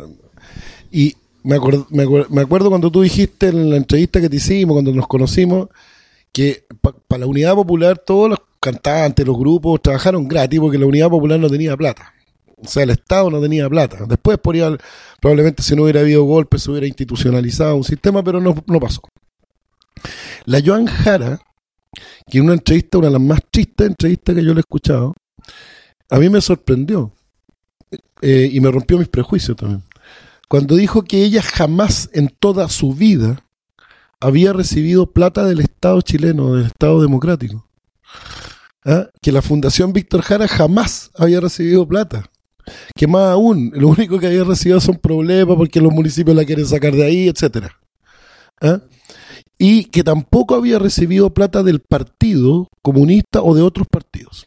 Y me acuerdo, me, acuerdo, me acuerdo cuando tú dijiste en la entrevista que te hicimos, cuando nos conocimos, que para pa la Unidad Popular todos los cantantes, los grupos trabajaron gratis porque la Unidad Popular no tenía plata. O sea, el Estado no tenía plata. Después podría, probablemente si no hubiera habido golpes se hubiera institucionalizado un sistema, pero no, no pasó. La Joan Jara, que en una entrevista, una de las más tristes entrevistas que yo le he escuchado, a mí me sorprendió eh, y me rompió mis prejuicios también. Cuando dijo que ella jamás en toda su vida había recibido plata del Estado chileno, del Estado democrático. ¿Ah? Que la Fundación Víctor Jara jamás había recibido plata. Que más aún, lo único que había recibido son problemas porque los municipios la quieren sacar de ahí, etcétera. ¿Ah? Y que tampoco había recibido plata del Partido Comunista o de otros partidos.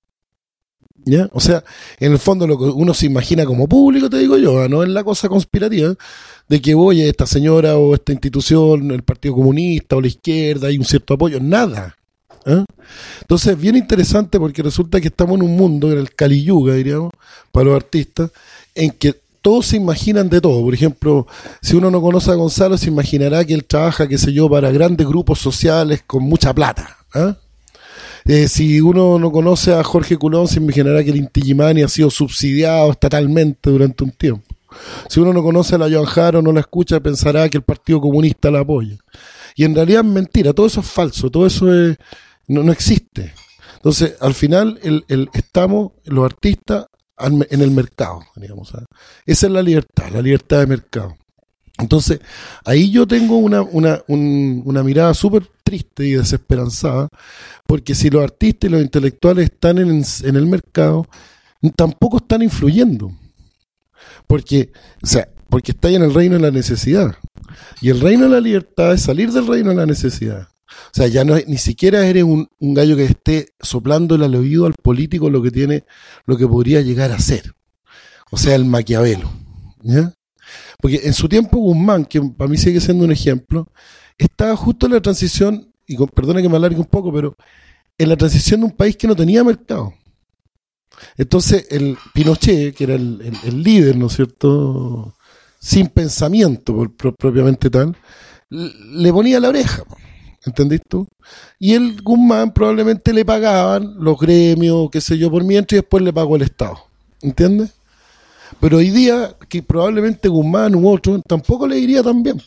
¿Ya? O sea, en el fondo lo que uno se imagina como público, te digo yo, no es la cosa conspirativa de que, oye, esta señora o esta institución, el Partido Comunista o la izquierda, hay un cierto apoyo, nada. ¿Eh? Entonces es bien interesante porque resulta que estamos en un mundo, en el Kali Yuga, diríamos, para los artistas, en que todos se imaginan de todo. Por ejemplo, si uno no conoce a Gonzalo, se imaginará que él trabaja, qué sé yo, para grandes grupos sociales con mucha plata. ¿Eh? Eh, si uno no conoce a Jorge Culón, se imaginará que el Inti Illimani ha sido subsidiado estatalmente durante un tiempo. Si uno no conoce a la Joan Jara o no la escucha, pensará que el Partido Comunista la apoya. Y en realidad es mentira, todo eso es falso, todo eso es, no, no existe. Entonces, al final, el, el, estamos, los artistas, al, en el mercado, digamos. ¿Sabes? Esa es la libertad, la libertad de mercado. Entonces, ahí yo tengo una, una, un, una mirada súper triste y desesperanzada, porque si los artistas y los intelectuales están en, en el mercado, tampoco están influyendo. Porque, o sea, porque está ahí en el reino de la necesidad. Y el reino de la libertad es salir del reino de la necesidad. O sea, ya no es, ni siquiera eres un, un gallo que esté soplando el oído al político lo que tiene, lo que podría llegar a ser. O sea, el Maquiavelo. ¿Ya? Porque en su tiempo Guzmán, que para mí sigue siendo un ejemplo, estaba justo en la transición, y con, perdona que me alargue un poco, pero en la transición de un país que no tenía mercado. Entonces el Pinochet, que era el, el, el líder, ¿no es cierto?, sin pensamiento por, por, propiamente tal, le ponía la oreja, ¿entendís tú? Y el Guzmán probablemente le pagaban los gremios, qué sé yo, por mientras, y después le pagó el Estado, ¿entiendes? Pero hoy día, que probablemente Guzmán u otro tampoco le iría tan bien,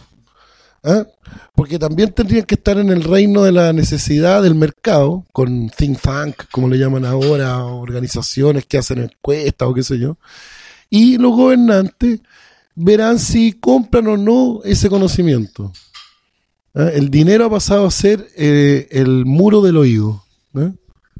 ¿eh? Porque también tendrían que estar en el reino de la necesidad del mercado, con think tank, como le llaman ahora, organizaciones que hacen encuestas o qué sé yo, y los gobernantes verán si compran o no ese conocimiento. ¿Eh? El dinero ha pasado a ser eh, el muro del oído. ¿Eh?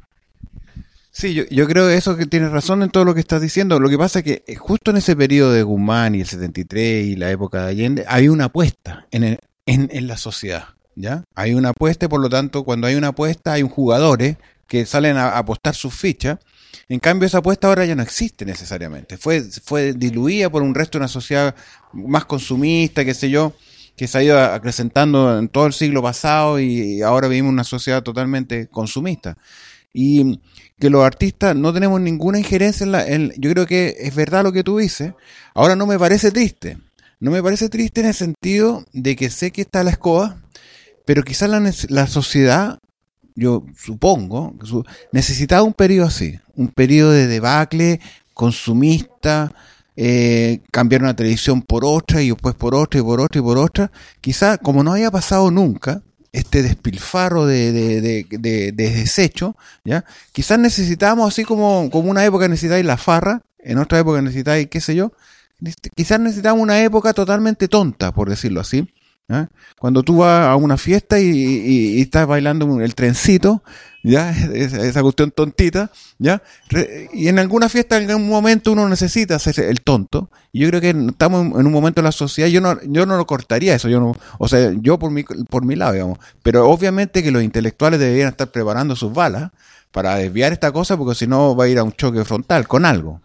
Sí, yo, yo creo eso que tienes razón en todo lo que estás diciendo. Lo que pasa es que justo en ese periodo de Guzmán y el setenta y tres y la época de Allende, hay una apuesta en, el, en, en la sociedad, ¿ya? Hay una apuesta y por lo tanto cuando hay una apuesta hay un jugadores que salen a, a apostar sus fichas. En cambio esa apuesta ahora ya no existe necesariamente. Fue, fue diluida por un resto de una sociedad más consumista, qué sé yo, que se ha ido acrecentando en todo el siglo pasado y ahora vivimos una sociedad totalmente consumista. Y que los artistas no tenemos ninguna injerencia en la... En, yo creo que es verdad lo que tú dices. Ahora no me parece triste. No me parece triste en el sentido de que sé que está la escoba, pero quizás la, la sociedad, yo supongo, necesitaba un periodo así, un periodo de debacle consumista, eh, cambiar una televisión por otra y después por otra y por otra y por otra. Quizás, como no haya pasado nunca este despilfarro de, de, de, de, de desecho, ¿ya? Quizás necesitamos, así como, como una época necesitáis la farra, en otra época necesitáis, qué sé yo, quizás necesitamos una época totalmente tonta, por decirlo así. ¿Eh? Cuando tú vas a una fiesta y, y, y estás bailando el trencito, ya esa, esa cuestión tontita, ya y en alguna fiesta en algún momento uno necesita hacer el tonto, y yo creo que estamos en un momento de la sociedad, yo no yo no lo cortaría eso, yo no, o sea, yo por mi por mi lado, digamos, pero obviamente que los intelectuales deberían estar preparando sus balas para desviar esta cosa, porque si no va a ir a un choque frontal con algo.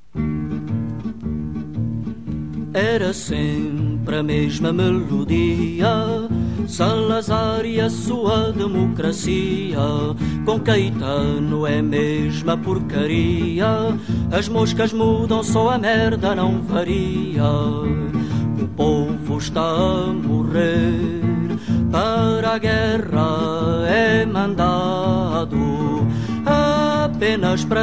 Era sempre a mesma melodia, Salazar e a sua democracia. Com Caetano é mesma porcaria, as moscas mudam, só a merda não varia. O povo está a morrer, para a guerra é mandado, apenas para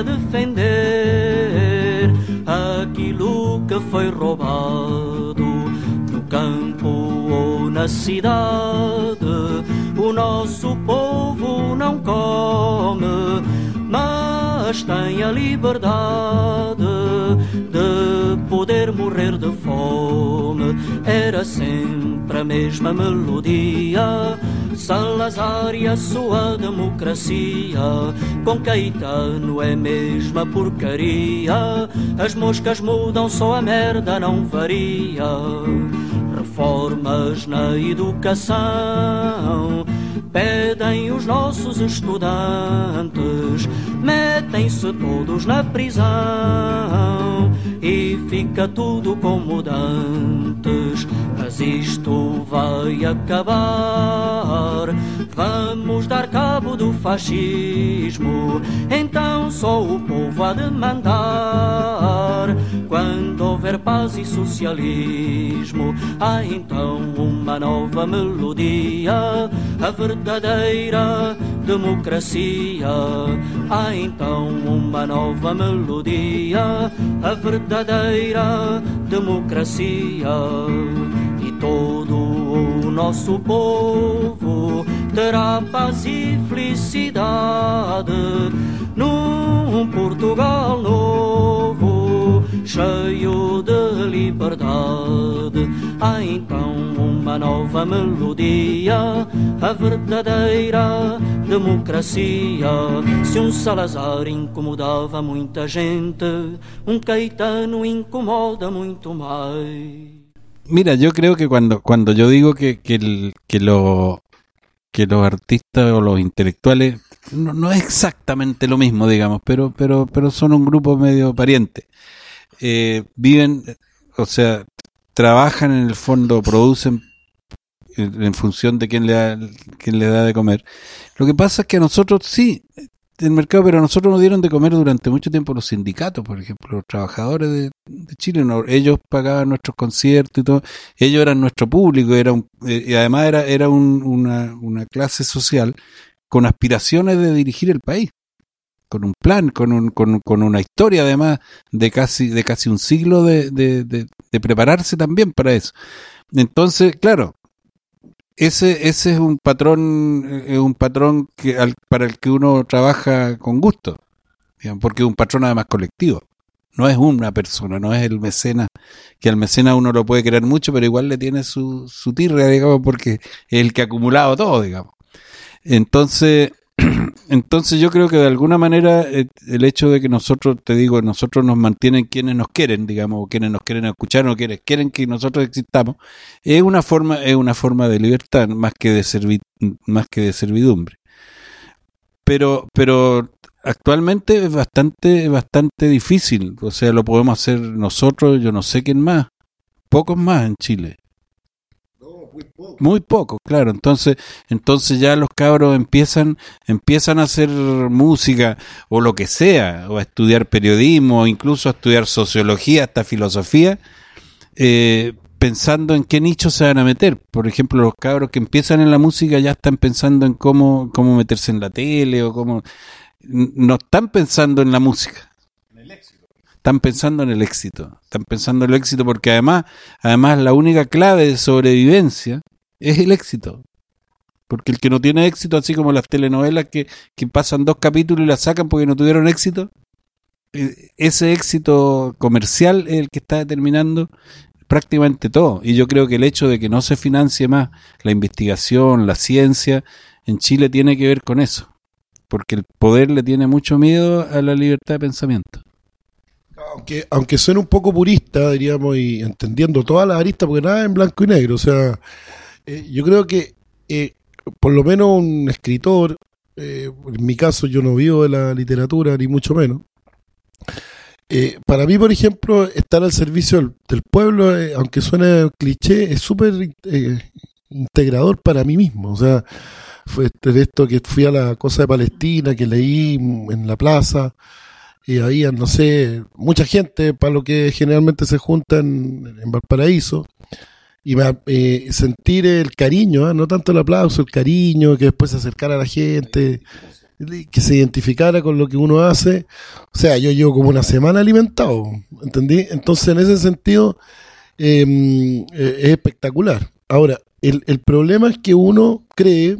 defender aquilo que foi roubado. No campo ou na cidade, o nosso povo não come, mas tem a liberdade de poder morrer de fome. Era sempre a mesma melodia, Salazar e a sua democracia. Com Caetano é mesma porcaria, as moscas mudam, só a merda não varia. Reformas na educação pedem os nossos estudantes, metem-se todos na prisão e fica tudo como dantes. Mas isto vai acabar, vamos dar cabo do fascismo, então só o povo há de mandar. Quando houver paz e socialismo, há então uma nova melodia, a verdadeira democracia. Há então uma nova melodia, a verdadeira democracia. E todo o nosso povo terá paz e felicidade num Portugal novo, cheio de liberdade. Há então uma nova melodia, a verdadeira democracia. Se um Salazar incomodava muita gente, um Caetano incomoda muito mais. Mira, yo creo que cuando cuando yo digo que que, el, que, lo, que los artistas o los intelectuales no, no es exactamente lo mismo, digamos, pero pero pero son un grupo medio pariente. Eh, viven, o sea, trabajan en el fondo, producen en, en función de quién le da quién le da de comer. Lo que pasa es que a nosotros sí del mercado, pero a nosotros nos dieron de comer durante mucho tiempo los sindicatos, por ejemplo, los trabajadores de, de Chile, no, ellos pagaban nuestros conciertos y todo, ellos eran nuestro público, era un, eh, y además era era un, una, una clase social con aspiraciones de dirigir el país, con un plan, con un, con, con una historia además de casi de casi un siglo de, de, de, de prepararse también para eso. Entonces, claro, ese ese es un patrón es un patrón que al, para el que uno trabaja con gusto, digamos, porque es un patrón además colectivo. No es una persona, no es el mecenas, que al mecenas uno lo puede querer mucho, pero igual le tiene su su tirria, digamos, porque es el que ha acumulado todo, digamos. Entonces, entonces yo creo que de alguna manera eh, el hecho de que nosotros, te digo, nosotros nos mantienen quienes nos quieren, digamos, o quienes nos quieren escuchar, o quienes quieren que nosotros existamos, es una forma, es una forma de libertad más que de servi, más que de servidumbre. Pero, pero actualmente es bastante, bastante difícil. O sea, lo podemos hacer nosotros, yo no sé quién más, pocos más en Chile. Muy poco. Muy poco, claro. Entonces, entonces ya los cabros empiezan, empiezan a hacer música o lo que sea, o a estudiar periodismo, o incluso a estudiar sociología, hasta filosofía, eh, pensando en qué nicho se van a meter. Por ejemplo, los cabros que empiezan en la música ya están pensando en cómo, cómo meterse en la tele o cómo... No están pensando en la música. En el éxito. Están pensando en el éxito. Están pensando en el éxito porque además, además la única clave de sobrevivencia es el éxito. Porque el que no tiene éxito, así como las telenovelas que, que pasan dos capítulos y las sacan porque no tuvieron éxito, ese éxito comercial es el que está determinando prácticamente todo. Y yo creo que el hecho de que no se financie más la investigación, la ciencia, en Chile tiene que ver con eso. Porque el poder le tiene mucho miedo a la libertad de pensamiento. Aunque, aunque suene un poco purista, diríamos, y entendiendo todas las aristas, porque nada es en blanco y negro. O sea, eh, yo creo que eh, por lo menos un escritor, eh, en mi caso yo no vivo de la literatura, ni mucho menos. Eh, para mí, por ejemplo, estar al servicio del, del pueblo, eh, aunque suene cliché, es súper eh, integrador para mí mismo. O sea, fue de esto que fui a la cosa de Palestina, que leí en la plaza, y había, no sé, mucha gente para lo que generalmente se junta en, en Valparaíso, y me, eh, sentir el cariño, ¿eh? No tanto el aplauso, el cariño, que después se acercara a la gente, que se identificara con lo que uno hace. O sea, yo llevo como una semana alimentado, ¿entendí? Entonces, en ese sentido, eh, eh, es espectacular. Ahora, el, el problema es que uno cree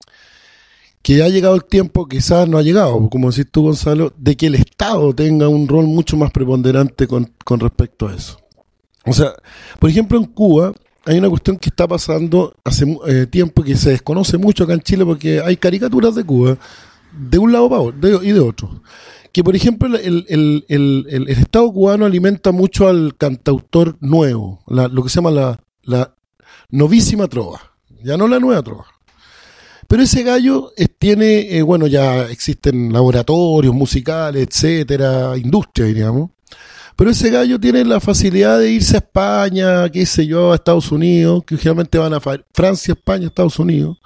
que ha llegado el tiempo, quizás no ha llegado, como decís tú, Gonzalo, de que el Estado tenga un rol mucho más preponderante con, con respecto a eso. O sea, por ejemplo, en Cuba hay una cuestión que está pasando hace eh, tiempo que se desconoce mucho acá en Chile, porque hay caricaturas de Cuba de un lado para otro y de otro. Que, por ejemplo, el, el, el, el, el Estado cubano alimenta mucho al cantautor nuevo, la, lo que se llama la, la novísima trova, ya no la nueva trova. Pero ese gallo es, tiene, eh, bueno, ya existen laboratorios musicales, etcétera, industria, diríamos. Pero ese gallo tiene la facilidad de irse a España, qué sé yo, a Estados Unidos, que generalmente van a Francia, España, Estados Unidos,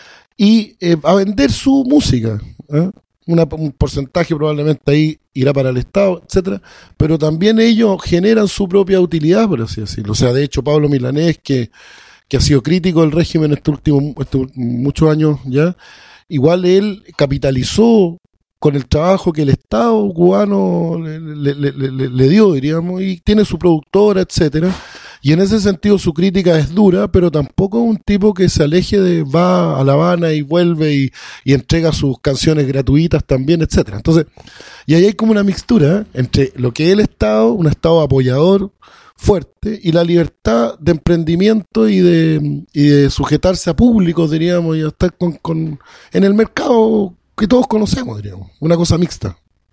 y eh, a vender su música. ¿eh? Una, un porcentaje probablemente ahí irá para el Estado, etcétera. Pero también ellos generan su propia utilidad, por así decirlo. O sea, de hecho, Pablo Milanés, que que ha sido crítico del régimen estos últimos estos muchos años ya, igual él capitalizó con el trabajo que el Estado cubano le, le, le, le, le dio, diríamos, y tiene su productora, etcétera, y en ese sentido su crítica es dura, pero tampoco es un tipo que se aleje de, va a La Habana y vuelve y, y entrega sus canciones gratuitas también, etcétera. Entonces, y ahí hay como una mixtura, ¿eh? entre lo que es el Estado, un Estado apoyador, fuerte, y la libertad de emprendimiento y de, y de sujetarse a públicos, diríamos, y a estar con, con, en el mercado que todos conocemos, diríamos, una cosa mixta.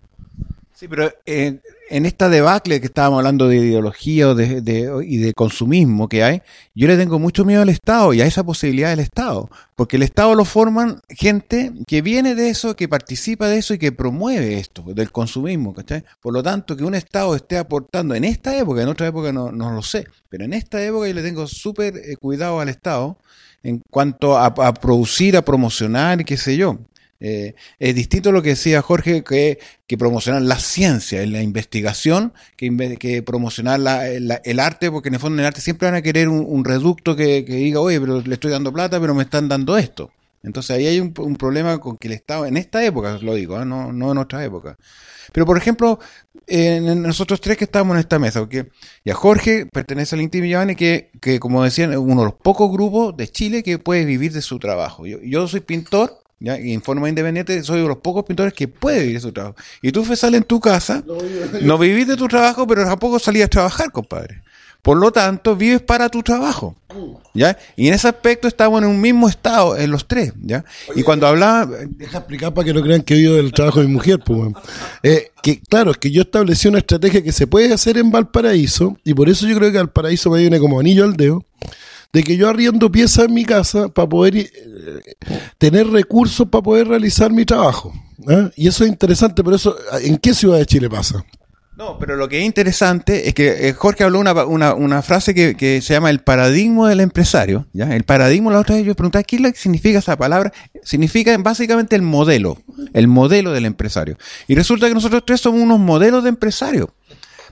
Sí, pero en, en esta debacle que estábamos hablando de ideología de, de, y de consumismo que hay, yo le tengo mucho miedo al Estado y a esa posibilidad del Estado, porque el Estado lo forman gente que viene de eso, que participa de eso y que promueve esto, del consumismo, ¿cachai? Por lo tanto, que un Estado esté aportando en esta época, en otra época no, no lo sé, pero en esta época yo le tengo súper eh, cuidado al Estado en cuanto a, a producir, a promocionar, qué sé yo. Eh, es distinto a lo que decía Jorge, que, que promocionar la ciencia, la investigación, que, que promocionar la, la, el arte, porque en el fondo en el arte siempre van a querer un, un reducto que, que diga, oye, pero le estoy dando plata, pero me están dando esto. Entonces ahí hay un, un problema con que el Estado, en esta época, lo digo, ¿eh? no, no en otra época. Pero por ejemplo, eh, nosotros tres que estamos en esta mesa, porque ya Jorge pertenece al Inti Millán, que, que como decían, es uno de los pocos grupos de Chile que puede vivir de su trabajo. Yo, yo soy pintor, ¿ya? Y en forma independiente soy de los pocos pintores que puede vivir de su trabajo. Y tú, Fesal, en tu casa, no, no vivís de tu trabajo, pero tampoco salías a trabajar, compadre. Por lo tanto, vives para tu trabajo, ¿ya? Y en ese aspecto estamos en un mismo estado, en los tres, ¿ya? Oye, y cuando hablaba... Deja explicar para que no crean que vivo del trabajo de mi mujer, pues. Eh, que claro, es que yo establecí una estrategia que se puede hacer en Valparaíso, y por eso yo creo que Valparaíso me viene como anillo al dedo, de que yo arriendo piezas en mi casa para poder eh, tener recursos para poder realizar mi trabajo. ¿eh? Y eso es interesante, pero eso, ¿en qué ciudad de Chile pasa? No, pero lo que es interesante es que eh, Jorge habló una, una, una frase que, que se llama el paradigma del empresario, ¿ya? El paradigma, la otra vez yo preguntaba, ¿qué es lo que significa esa palabra? Significa básicamente el modelo, el modelo del empresario. Y resulta que nosotros tres somos unos modelos de empresarios.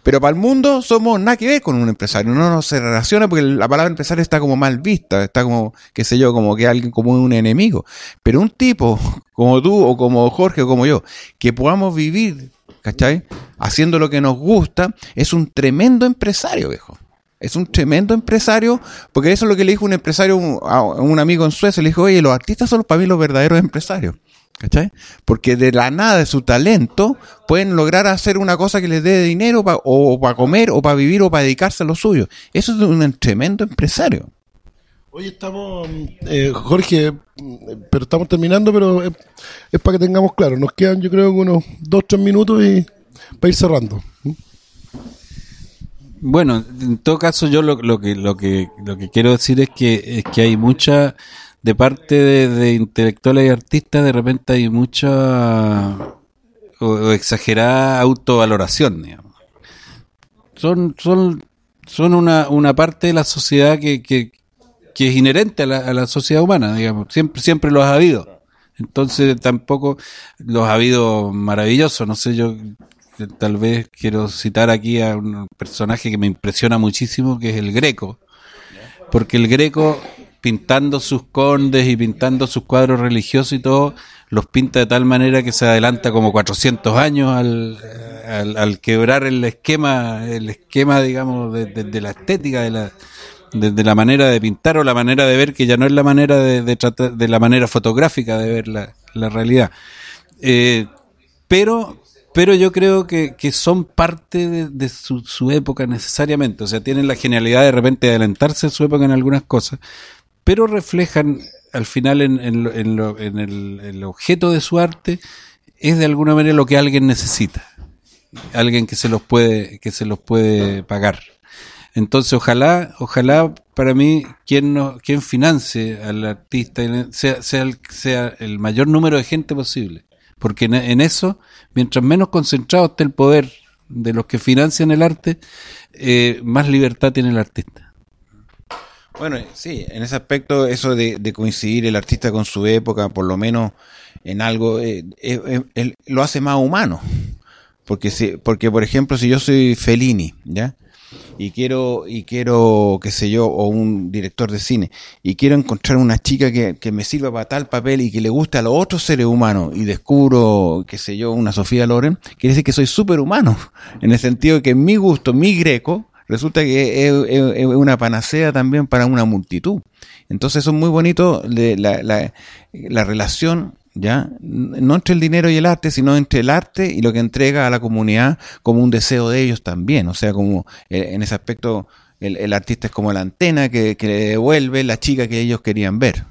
Pero para el mundo somos nada que ver con un empresario, no nos se relaciona porque la palabra empresario está como mal vista, está como, qué sé yo, como que alguien como un enemigo. Pero un tipo como tú o como Jorge o como yo, que podamos vivir, ¿cachai? Haciendo lo que nos gusta, es un tremendo empresario, viejo. Es un tremendo empresario, porque eso es lo que le dijo un empresario a un amigo en Suecia. Le dijo, oye, los artistas son para mí los verdaderos empresarios, ¿cachai? Porque de la nada de su talento pueden lograr hacer una cosa que les dé dinero pa, o para comer, o para vivir, o para dedicarse a lo suyo. Eso es un tremendo empresario. Hoy estamos, eh, Jorge, pero estamos terminando, pero es, es para que tengamos claro. Nos quedan, yo creo, unos dos, tres minutos y para ir cerrando. Bueno, en todo caso yo lo, lo que lo que lo que quiero decir es que es que hay mucha de parte de, de intelectuales y artistas, de repente hay mucha o, o exagerada autovaloración, digamos. Son son son una una parte de la sociedad que que, que es inherente a la, a la sociedad humana, digamos. Siempre siempre los ha habido. Entonces tampoco los ha habido maravillosos, no sé, yo tal vez quiero citar aquí a un personaje que me impresiona muchísimo, que es el Greco, porque el Greco, pintando sus condes y pintando sus cuadros religiosos y todo, los pinta de tal manera que se adelanta como cuatrocientos años al, al, al quebrar el esquema, el esquema, digamos, de, de, de la estética, de la, de, de la manera de pintar o la manera de ver, que ya no es la manera de, de tratar, de la manera fotográfica de ver la, la realidad. Eh, pero Pero yo creo que, que son parte de, de su, su época necesariamente. O sea, tienen la genialidad de repente de adelantarse a su época en algunas cosas, pero reflejan al final en, en, en, lo, en el, el objeto de su arte es de alguna manera lo que alguien necesita. Alguien que se los puede, que se los puede pagar. Entonces, ojalá, ojalá para mí, quien no, quien financie al artista sea, sea, el, sea el mayor número de gente posible. Porque en, en eso, mientras menos concentrado esté el poder de los que financian el arte, eh, más libertad tiene el artista. Bueno, sí, en ese aspecto, eso de, de coincidir el artista con su época, por lo menos en algo, eh, eh, eh, lo hace más humano. Porque, si, porque, por ejemplo, si yo soy Fellini, ¿ya? y quiero, y quiero, qué sé yo, o un director de cine, y quiero encontrar una chica que, que me sirva para tal papel y que le guste a los otros seres humanos, y descubro, qué sé yo, una Sofía Loren, quiere decir que soy súper humano, en el sentido de que mi gusto, mi Greco, resulta que es, es, es una panacea también para una multitud. Entonces eso es muy bonito, de la, la, la relación, ya no entre el dinero y el arte, sino entre el arte y lo que entrega a la comunidad como un deseo de ellos también. O sea, como en ese aspecto el, el artista es como la antena que, que le devuelve la chica que ellos querían ver.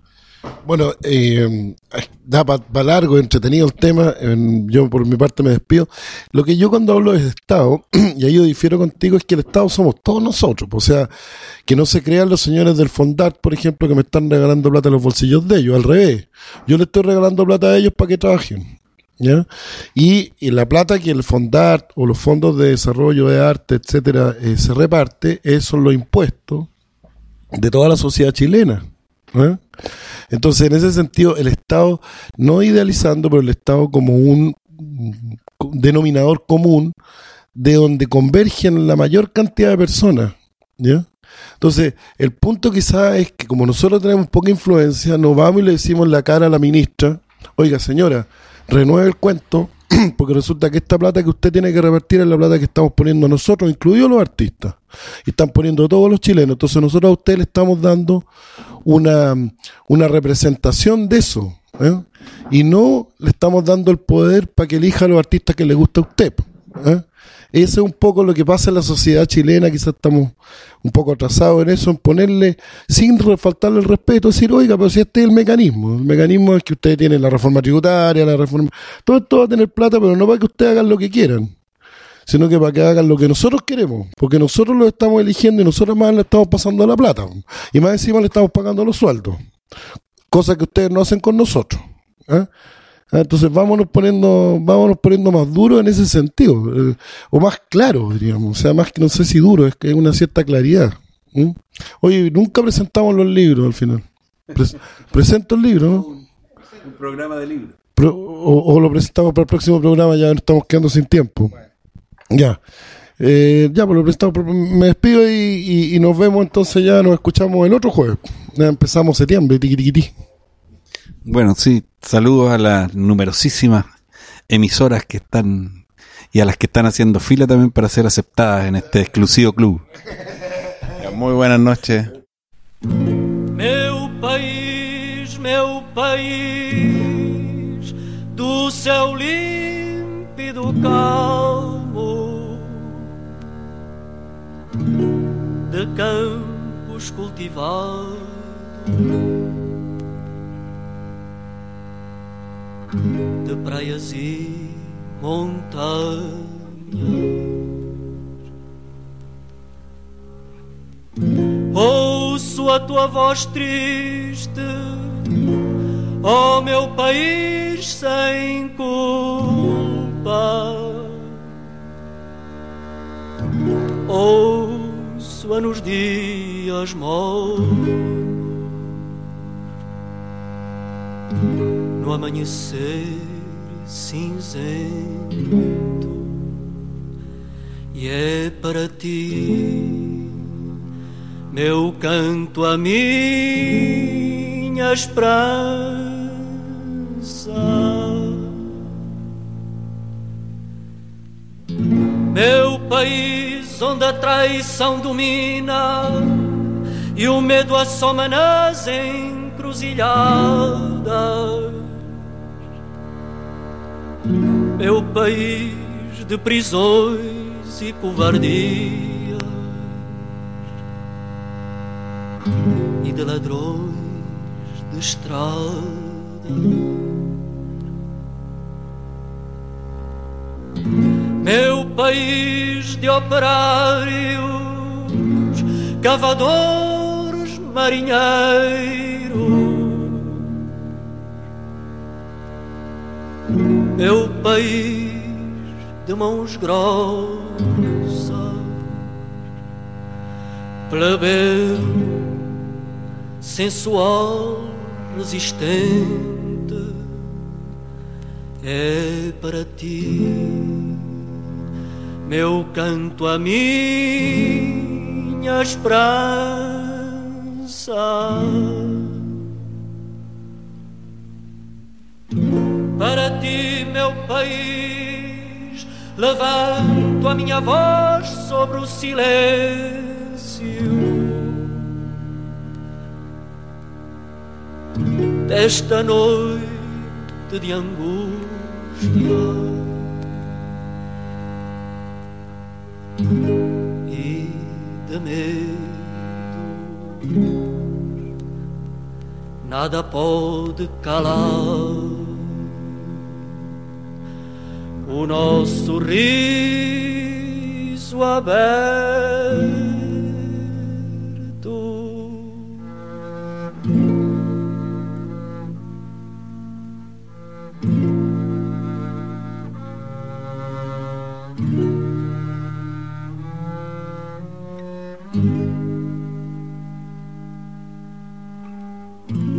Bueno, eh, da para pa largo, entretenido el tema. Eh, yo por mi parte me despido. Lo que yo cuando hablo de Estado, y ahí yo difiero contigo, es que el Estado somos todos nosotros. O sea, que no se crean los señores del Fondart, por ejemplo, que me están regalando plata en los bolsillos de ellos. Al revés, yo les estoy regalando plata a ellos para que trabajen, ¿ya? Y, y la plata que el Fondart o los fondos de desarrollo de arte, etcétera, eh, se reparte, esos son los impuestos de toda la sociedad chilena, ¿eh? Entonces, en ese sentido, el Estado, no idealizando, pero el Estado como un denominador común de donde convergen la mayor cantidad de personas, ¿ya? Entonces, el punto quizás es que como nosotros tenemos poca influencia, nos vamos y le decimos en la cara a la ministra, oiga señora, renueve el cuento, porque resulta que esta plata que usted tiene que repartir es la plata que estamos poniendo nosotros, incluidos los artistas, y están poniendo todos los chilenos. Entonces nosotros a usted le estamos dando una, una representación de eso, ¿eh? Y no le estamos dando el poder para que elija a los artistas que le gusta a usted, ¿eh? Ese es un poco lo que pasa en la sociedad chilena. Quizás estamos un poco atrasados en eso, en ponerle, sin faltarle el respeto, decir, oiga, pero si este es el mecanismo, el mecanismo es que ustedes tienen la reforma tributaria, la reforma, todo esto va a tener plata, pero no para que ustedes hagan lo que quieran, sino que para que hagan lo que nosotros queremos, porque nosotros lo estamos eligiendo y nosotros más le estamos pasando la plata, y más encima le estamos pagando los sueldos, cosa que ustedes no hacen con nosotros, ¿eh? Entonces vámonos poniendo, vámonos poniendo más duro en ese sentido, eh, o más claro, diríamos, o sea, más que no sé si duro, es que hay una cierta claridad. ¿Mm? Oye, nunca presentamos los libros al final. Pres presento el libro, ¿no? Un programa de libros. Pro o, o lo presentamos para el próximo programa, ya nos estamos quedando sin tiempo. Ya. Eh, ya, por lo prestado, me despido y, y, y nos vemos entonces, ya nos escuchamos el otro jueves. Ya empezamos septiembre, tiqui, tiqui, tiqui. Bueno, sí, saludos a las numerosísimas emisoras que están y a las que están haciendo fila también para ser aceptadas en este exclusivo club. Muy buenas noches. Meu país, meu país, do céu límpido calmo, de campos cultivados, de praias e montanhas. Ouço a tua voz triste, ó meu país sem culpa. Ouço-a nos dias mornos, no amanhecer cinzento, e é para ti meu canto, a minha esperança. Meu país onde a traição domina e o medo assoma nas encruzilhadas. Meu país de prisões e covardia e de ladrões de estrada. Meu país de operários, cavadores, marinheiros. Meu país de mãos grossas, plebeu, sensual, resistente, é para ti meu canto, a minha esperança. Para ti, meu país, levanto a minha voz sobre o silêncio desta noite de angústia e de medo. Nada pode calar o nosso riso aberto.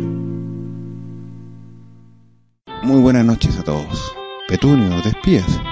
Muy buenas noches a todos. Petunio, despídase.